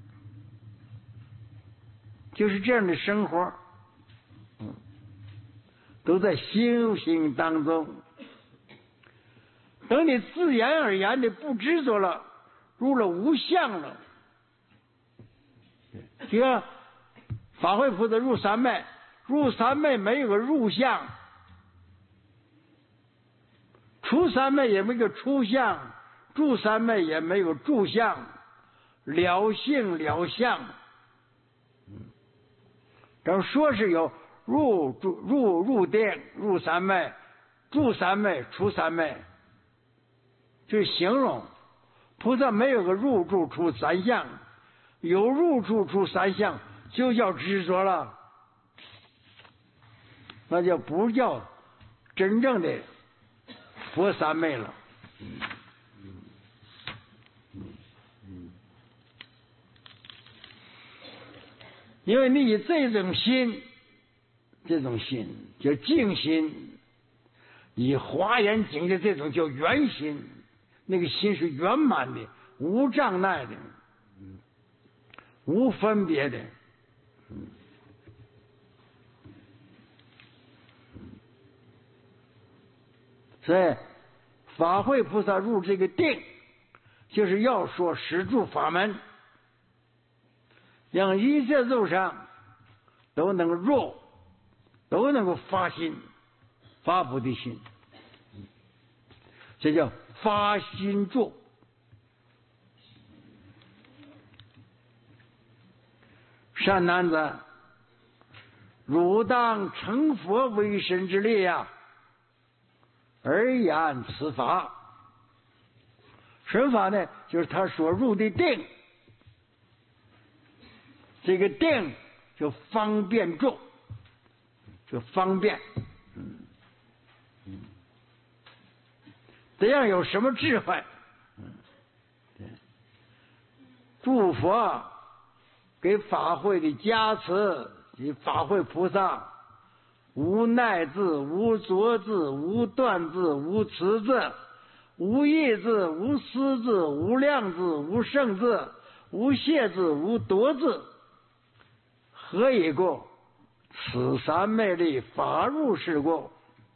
就是这样的生活，嗯，都在修行当中。等你自然而然的不执着了，入了无相了，就像法会菩萨入三昧，入三昧没有个入相，出三昧也没有个出相，住三昧也没有住相，了性了相。等说是有入住入入定入三昧，住三昧出三昧，就是形容菩萨没有个入住出三相，有入住出三相就叫执着了，那就不叫真正的佛三昧了。因为你以这种心，这种心叫静心，以华严经的这种叫圆心，那个心是圆满的，无障碍的，无分别的。所以法会菩萨入这个定，就是要说十住法门，让一切众生都能入，都能够发心，发菩提心，这叫发心住。善男子，汝当成佛为身之力呀，而言此法。什么法呢？就是他所入的定，这个定就方便住，就方便。嗯嗯，这样有什么智慧？嗯，对，诸佛给法会的加持，及法会菩萨无奈字、无浊字、无断字、无词字、无义字、无思字、无量字、无胜字、无谢字、无夺字，何以故？此三昧力法入是故。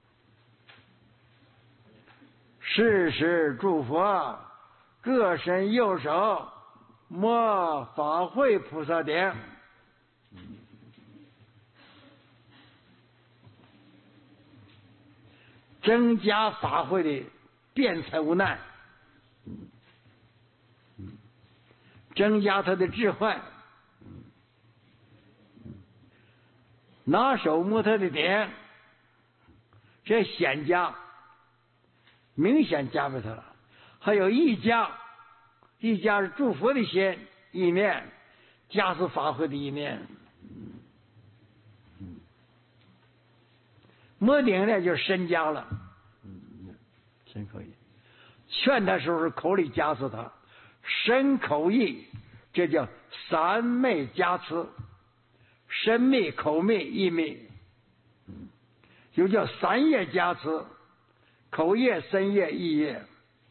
是时诸佛各伸右手摸法会菩萨顶，增加法会的辩才无奈，增加他的智慧，拿手摸他的顶，这显加，明显加给他了。还有一加，一加是祝福的心意念， 加持发挥的一面。摩顶呢就是身加了，嗯，身口意。劝他时候是口里加持他，身口意，这叫三昧加持，身密、口密、意密，又叫三业加持，口业、身业、意业。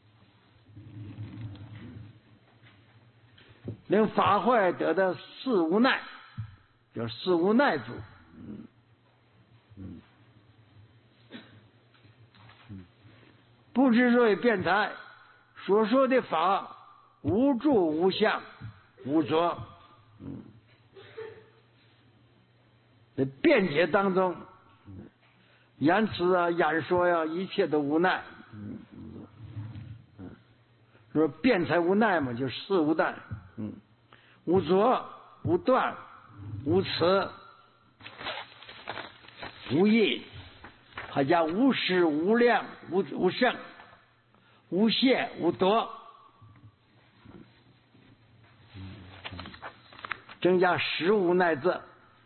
令法坏得到四无奈，叫四无奈主。嗯嗯嗯，不知所以辩才，所说的法无住无相无着。嗯，在辩解当中，言辞啊、演说呀、啊，一切都无奈。嗯嗯，说辩才无奈嘛，就是四无奈。嗯，无着、无断、无辞、无义，还加无实、无量、无无胜、无懈、无夺，增加十无奈字。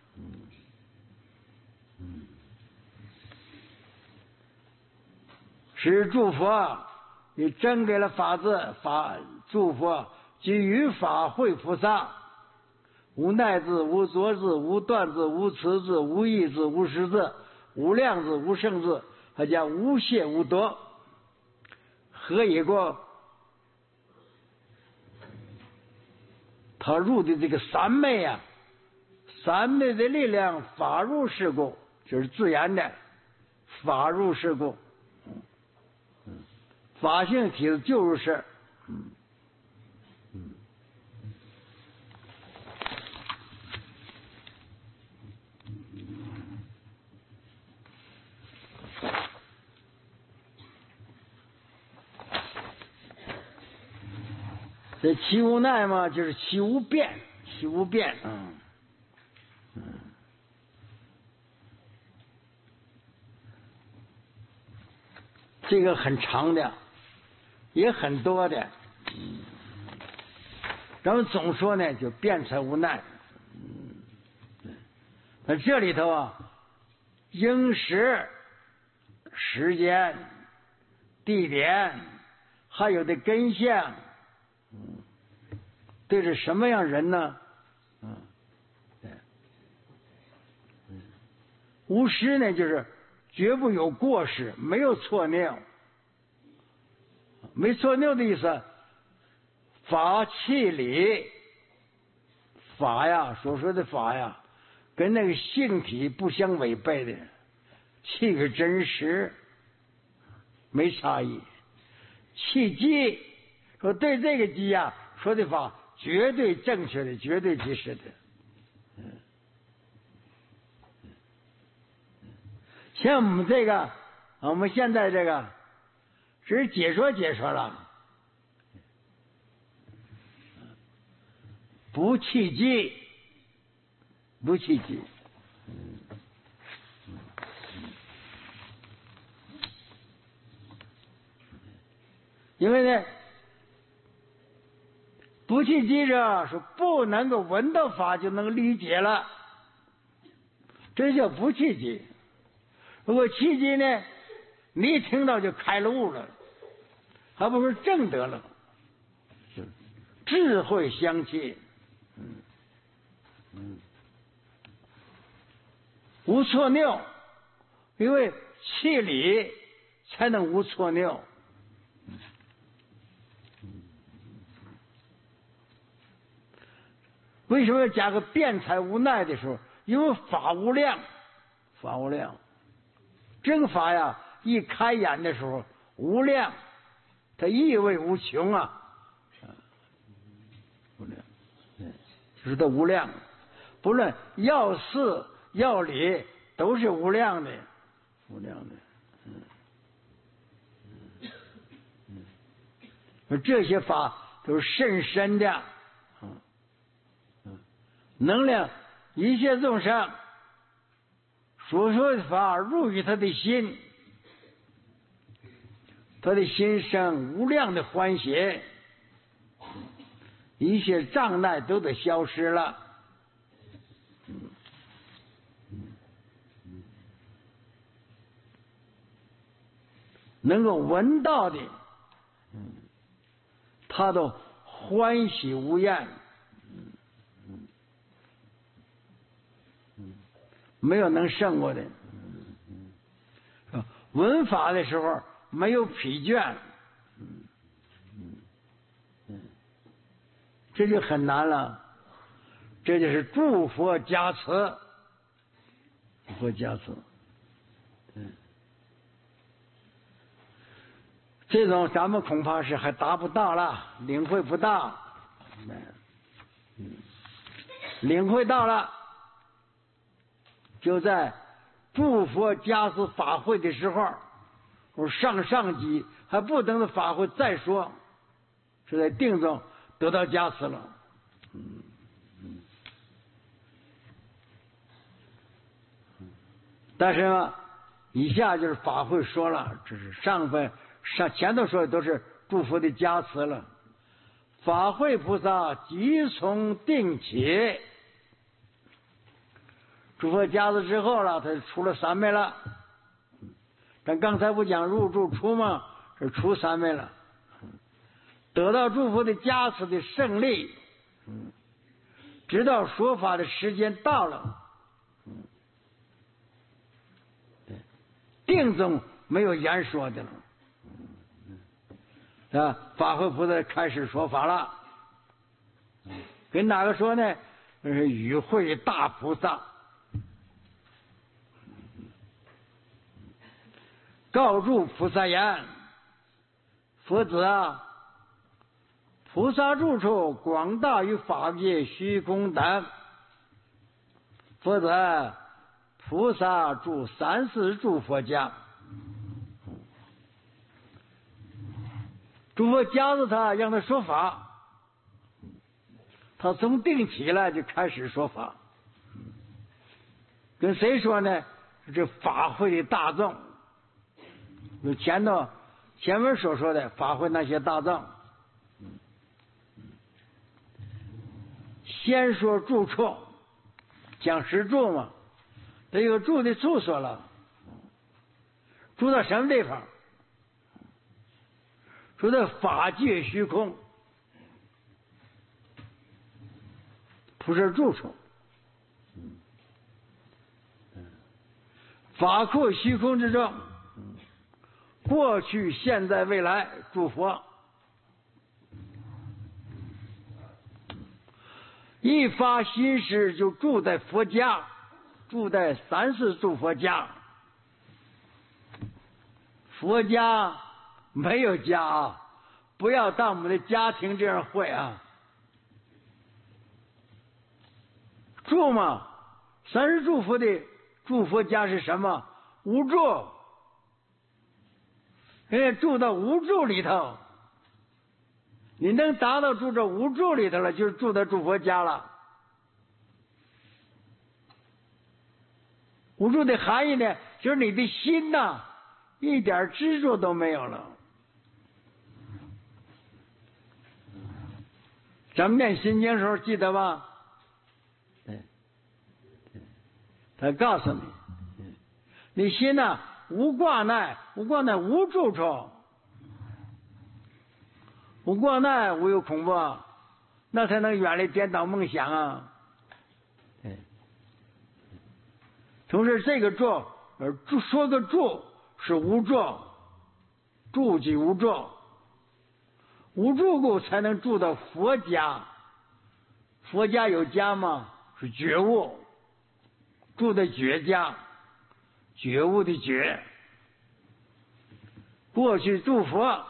是诸佛，你真给了法字，法诸佛即于法会菩萨，无奈字、无着字、无断字、无辞字、无义字、无实字、无量字、无胜字，还叫无懈无夺。何以过？他入的这个三昧啊，三昧的力量，法入事故，就是自然的法入事故。法性体的就是事。嗯嗯，这其无奈嘛，就是其无变，其无变。嗯嗯，这个很长的。也很多的，嗯，然后总说呢，就辩才无奈。嗯，那这里头啊，应时、时间、地点，还有的根相，嗯，对着什么样人呢？嗯，对，嗯，无失呢，就是绝不有过失，没有错谬。没错谬的意思，法气理，法呀，所说的法呀，跟那个性体不相违背的，气是真实，没差异。气机说对这个机呀，说的法绝对正确的，绝对及时的。嗯，像我们这个，我们现在这个。只是解说解说了，不气机，不气机。因为呢，不气机者是不能够闻到法就能理解了，这叫不气机。如果气机呢？你一听到就开了悟了，还不是正得了，智慧相契，嗯嗯，无错谬，因为气理才能无错谬。为什么要加个辩才无奈的时候？因为法无量，法无量，这个法呀。一开眼的时候无量，它意味无穷啊，无量，就是它无量，不论要事要理都是无量的，无量的，嗯嗯嗯，这些法都是甚深的，嗯嗯，能量一切众生所说的法入于他的心。他的心生无量的欢喜，一切障碍都得消失了。 能够闻到的，嗯，他都欢喜无厌，嗯嗯嗯，没有能胜过的，嗯嗯，闻法的时候没有疲倦，嗯嗯嗯，这就很难了，这就是诸佛加持，诸佛加持，嗯。这种咱们恐怕是还达不到了，领会不到，嗯，领会到了，就在诸佛加持法会的时候，我上上级还不等着法会再说，是在定中得到加持了，嗯嗯，但是呢，以下就是法会说了，这是上分。上前头说的都是诸佛的加持了，法会菩萨即从定起，诸佛加持之后了，他出了三昧了。咱刚才不讲入住出吗？是出三昧了，得到诸佛的加持的胜利，直到说法的时间到了，定中没有言说的了。啊，法会菩萨开始说法了，跟哪个说呢？是与会大菩萨，告诸菩萨言：佛子啊，菩萨住处广大于法界虚空等。佛子，菩萨住三世诸佛家。诸佛加持他，让他说法，他从定起来就开始说法。跟谁说呢？这法会的大众，有前头前文所说的法会那些大众。先说住处，讲实住嘛，这有住的处所了，住到什么地方？住在法界虚空，不是住处。法库虚空之中，过去、现在、未来，诸佛一发心识就住在佛家，住在三世诸佛家。佛家没有家啊，不要当我们的家庭这样会啊。住嘛，三世诸佛的诸佛家是什么？无住，人家住到无住里头。你能达到住这无住里头了，就是住在诸佛家了。无住的含义呢，就是你的心呐，一点执着都没有了。咱们念心经的时候记得吧？对，对，他告诉你，你心呐无挂碍，无挂碍无住处。无挂碍，无有恐怖，那才能远离颠倒梦想啊！对，同时这个住，呃，住说个住是无住，住即无住，无住故才能住到佛家。佛家有家吗？是觉悟，住在觉家，觉悟的觉。过去诸佛。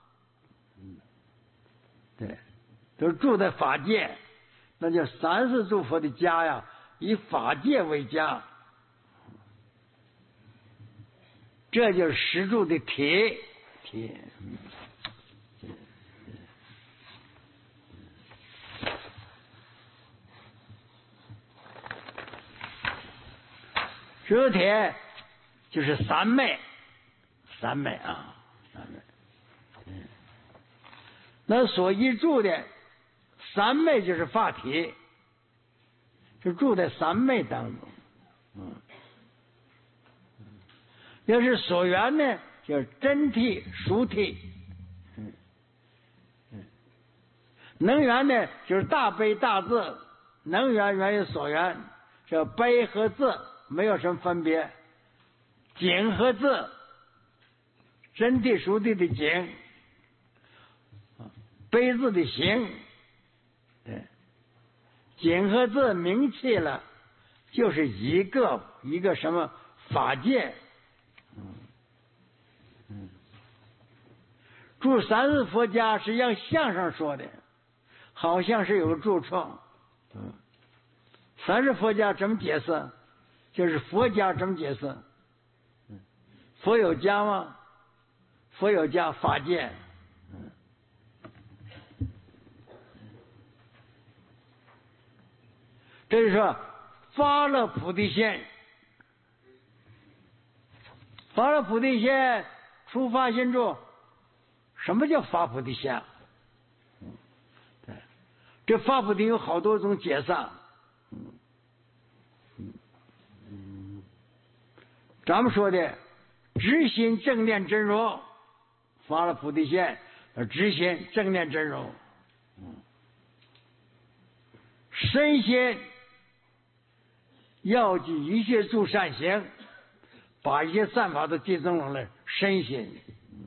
对，都是住在法界，那叫三世诸佛的家呀，以法界为家，这就是实住的体体。实体就是三昧，三昧啊，三昧。那所依住的三昧就是法体，就住在三昧当中。嗯，要是所缘呢， 叫真谛、殊谛。嗯嗯，能源呢，就是大悲大智，能源源于所缘，这悲和智没有什么分别。景和智，真谛、殊谛的景，悲智的行。对，景和智明气了，就是一个一个什么法界。嗯嗯，住三世佛家是像相声说的，好像是有个住处。嗯，三世佛家怎么解释？就是佛家怎么解释？嗯，佛有家吗？佛有家，法界。嗯，这就是说发了菩提心，发了菩提心，出发心住。什么叫发菩提心？对，这发菩提有好多种解释。嗯嗯嗯，咱们说的直心正念真如，发了菩提心，直心正念真如。嗯，身心要记一切诸善行，把一切善法都集中了来身心。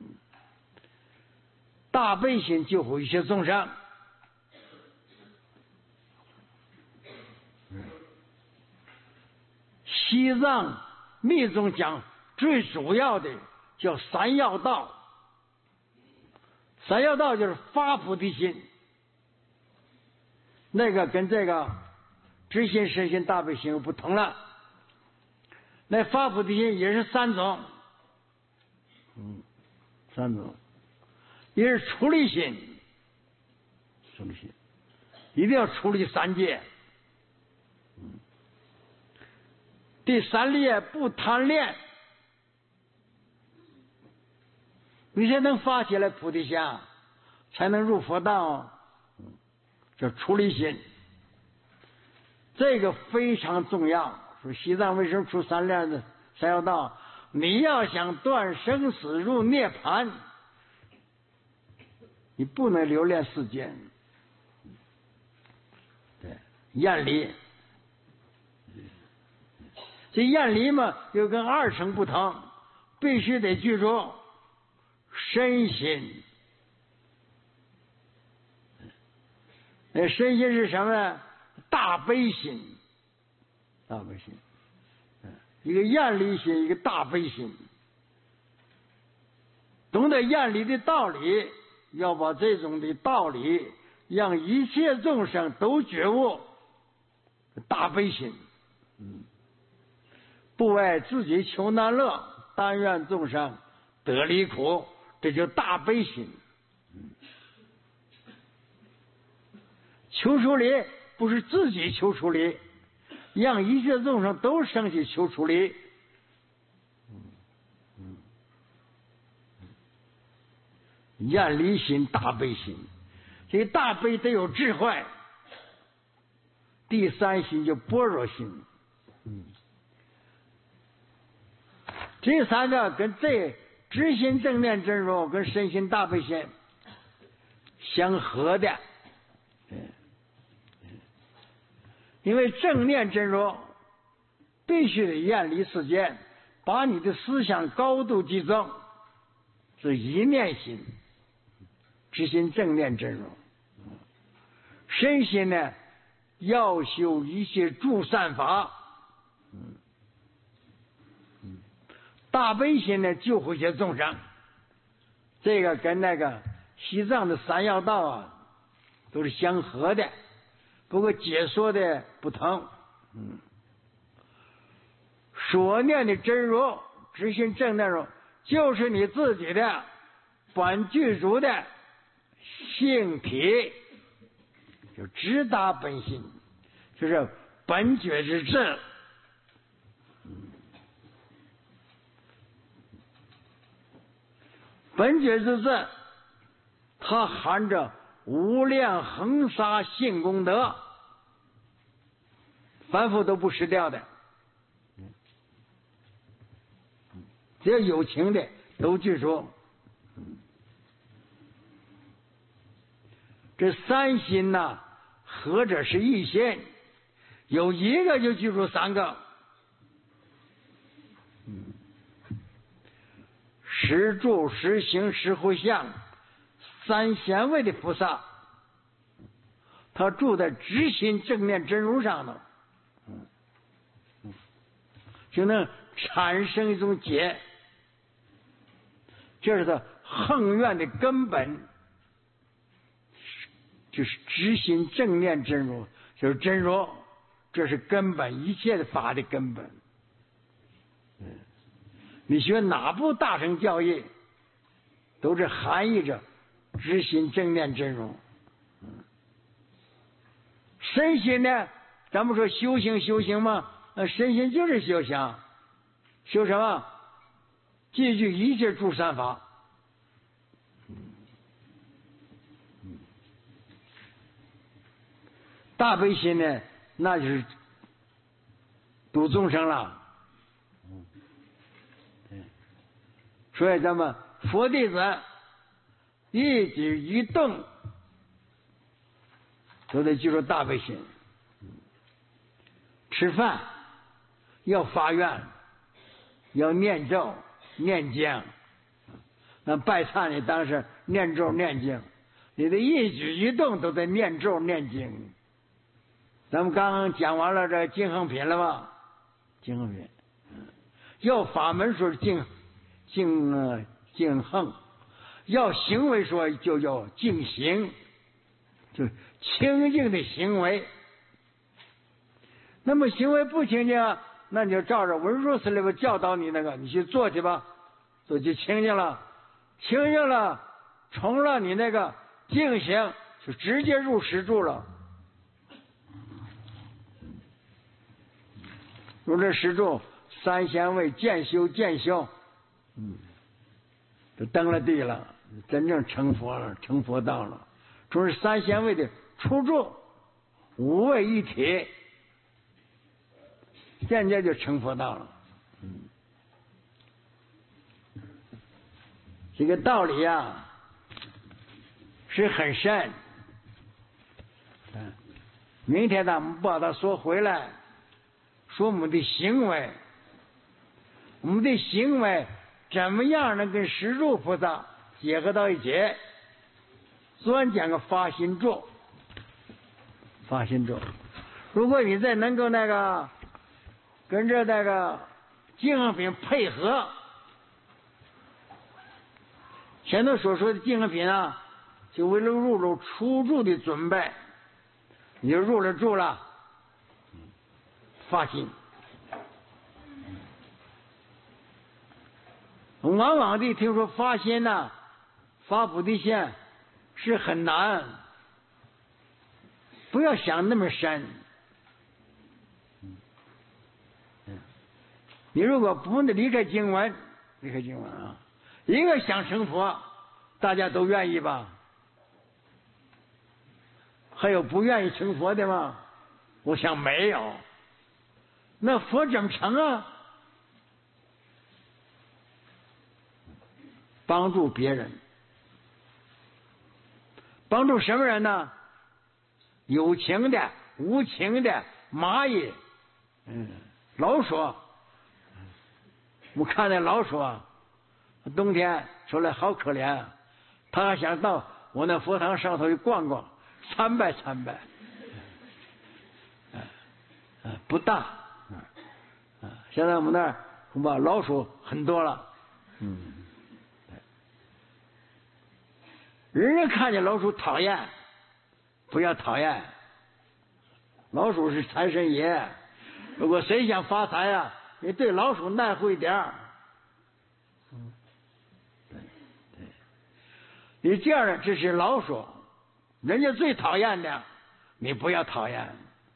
大悲心救护一切众生。西藏密宗讲最主要的叫三要道，三要道就是发菩提心，那个跟这个知心、身心、大悲心又不同了。那发菩提心也是三种，嗯，三种。一是出离心，出离心一定要出离三界。嗯，第三列不贪恋，你才能发起来菩提心，才能入佛道。嗯，这出离心，这个非常重要。说西藏为什么出三列的三要道？你要想断生死入涅槃，你不能留恋世间。对，厌离。这厌离嘛，又跟二乘不同，必须得记住身心。那身心是什么呢？大悲心，大悲心，一个厌离心，一个大悲心。懂得厌离的道理，要把这种的道理让一切众生都觉悟，大悲心。嗯，不为自己求难乐，但愿众生得离苦，这就大悲心。嗯，求出离不是自己求出离，让一切众生都升起求出离。厌离心、大悲心，这个大悲得有智慧。第三心就般若心。嗯，这三个跟这知心正念真如跟身心大悲心相合的。因为正念真如必须得远离世间，把你的思想高度集中，是一念心，知心正念真如。身心呢，要修一切诸善法。嗯嗯，大悲心呢，救护一些众生。这个跟那个西藏的三要道啊，都是相合的，不过解说的不同。嗯，所念的真如，知心正念如，就是你自己的本具足的性体，就直达本心，就是本觉之智。本觉之智，它含着无量恒沙性功德，凡夫都不失掉的。只要有情的都记住。这三心呐、啊，合着是一心，有一个就记住三个。十住、十行、十回向，三显位的菩萨，他住在直心正念真如上头，就能产生一种解，这是他恒愿的根本，就是直心正念真如，就是真如，这是根本，一切的法的根本。你学哪部大乘教义，都是含义着直心正念真如。身心呢，咱们说修行修行嘛，身心就是修行，修什么？记住一切诸善法。大悲心呢，那就是度众生了。所以咱们佛弟子一举一动都得记住大悲心。吃饭要发愿，要念咒念经。那拜忏呢，当时念咒念经，你的一举一动都得念咒念经。咱们刚刚讲完了这净恒品了吧？净恒品，要法门说净净呃净恒，要行为说就叫净行，就清净的行为。那么行为不清净，那你就照着文殊师利佛教导你那个，你去做去吧，做就清净了，清净了，成了你那个净行，就直接入实住了。入这实住，三贤位渐修渐修，嗯，就登了地了，真正成佛了，成佛道了。这是三贤位的出住，五位一体，现在就成佛道了。嗯，这个道理啊是很深。嗯，明天咱们把它说回来，说我们的行为，我们的行为怎么样能跟十住菩萨结合到一起？昨晚讲个发心咒，发心咒。如果你再能够那个跟着那个净恒品配合，前头所说的净恒品啊，就为了入入出住的准备，你就入了住了，发心。往往的听说发心呐、啊，发菩提心是很难，不要想那么深。你如果不能离开经文，离开经文啊，一个想成佛，大家都愿意吧？还有不愿意成佛的吗？我想没有。那佛怎么成啊？帮助别人，帮助什么人呢？有情的、无情的，蚂蚁，嗯，老鼠。我看那老鼠啊，冬天出来好可怜，他还想到我那佛堂上头去逛逛，参拜参拜。啊，不大，啊，现在我们那儿恐怕老鼠很多了，嗯。人人看见老鼠讨厌，不要讨厌。老鼠是财神爷，如果谁想发财啊，你对老鼠耐乎一点儿。嗯，对对，你这样的这是老鼠，人家最讨厌的，你不要讨厌。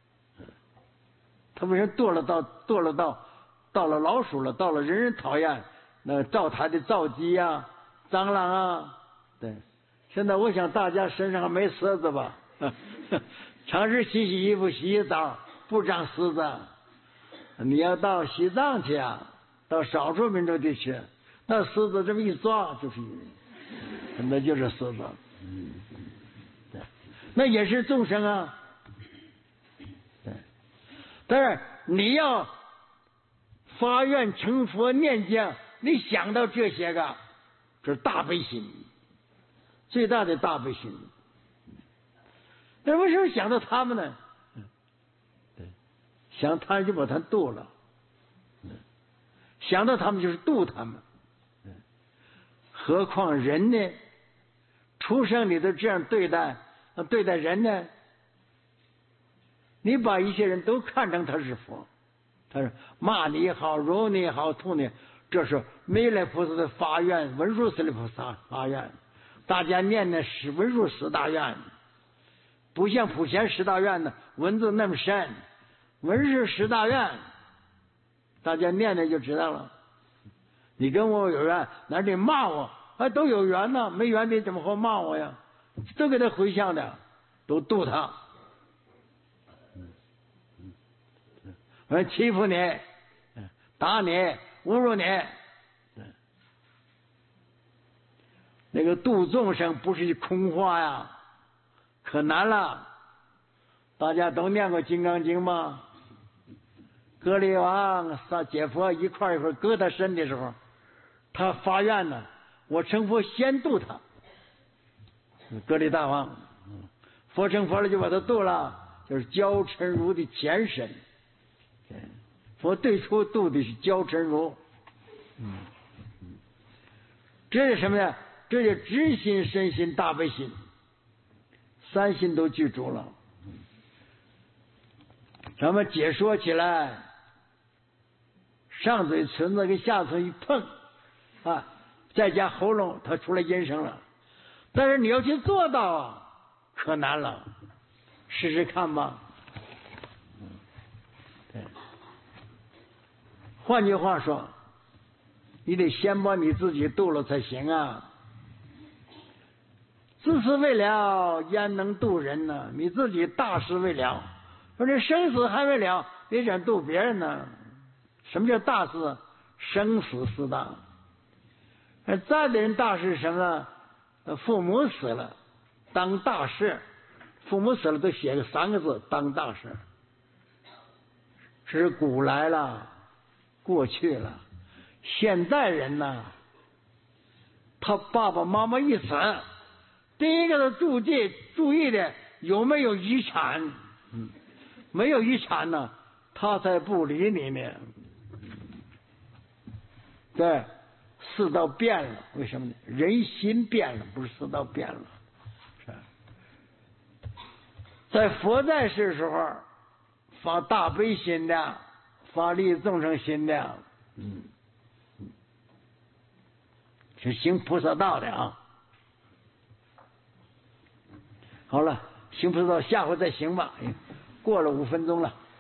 他为什么堕了到堕了到到了老鼠了，到了人人讨厌，那灶台的灶鸡呀、蟑螂啊，对。现在我想大家身上还没虱子吧？常时洗洗衣服、洗洗澡，不长虱子。你要到西藏去啊，到少数民族地区， 那狮子这么一抓就是一人，那就是狮子。嗯，对，那也是众生啊。对，但是你要发愿成佛念经，你想到这些个，这是大悲心，最大的大悲心。那为什么想到他们呢？对，想他就把他度了，想到他们就是度他们。何况人呢？出生你都这样对待，对待人呢？你把一些人都看成他是佛，他说骂你也好，揉你也好，吐你，这是弥勒菩萨的发愿，文殊师利菩萨发愿。大家念的是文殊十大愿，不像普贤十大愿呢，文字那么深。文殊十大愿，大家念的就知道了。你跟我有缘，哪得骂我？啊，都有缘呢，没缘的怎么会骂我呀？都给他回向的，都度他。我欺负你，打你，侮辱你。那个度众生不是空话呀，可难了。大家都念过《金刚经》吗？格力王上解佛一块一块割他身的时候，他发愿呢，我成佛先度他。格力大王，佛成佛了就把他度了，就是焦嗔如的前身。佛最初度的是焦嗔如，嗯，这是什么呀？这就知心、身心、大悲心，三心都具足了。咱们解说起来，上嘴唇子跟下嘴一碰啊，再加喉咙，它出来音声了。但是你要去做到啊，可难了，试试看吧。对，换句话说，你得先把你自己度了才行啊。自私未了，焉能度人呢？你自己大事未了，说这生死还没了，别想度别人呢。什么叫大事？生死四大。再的人大事什么？父母死了，当大事。父母死了都写个三个字：当大事。这是古来了，过去了。现代人呢，他爸爸妈妈一死，第一个他注意注意的有没有遗产，嗯，没有遗产呢，他才不理你呢。对，世道变了，为什么呢？人心变了，不是世道变了。是，在佛在世时候，发大悲心的，发利益众生心的，嗯，是行菩萨道的啊。好了，行菩萨道，下回再行吧。过了五分钟了。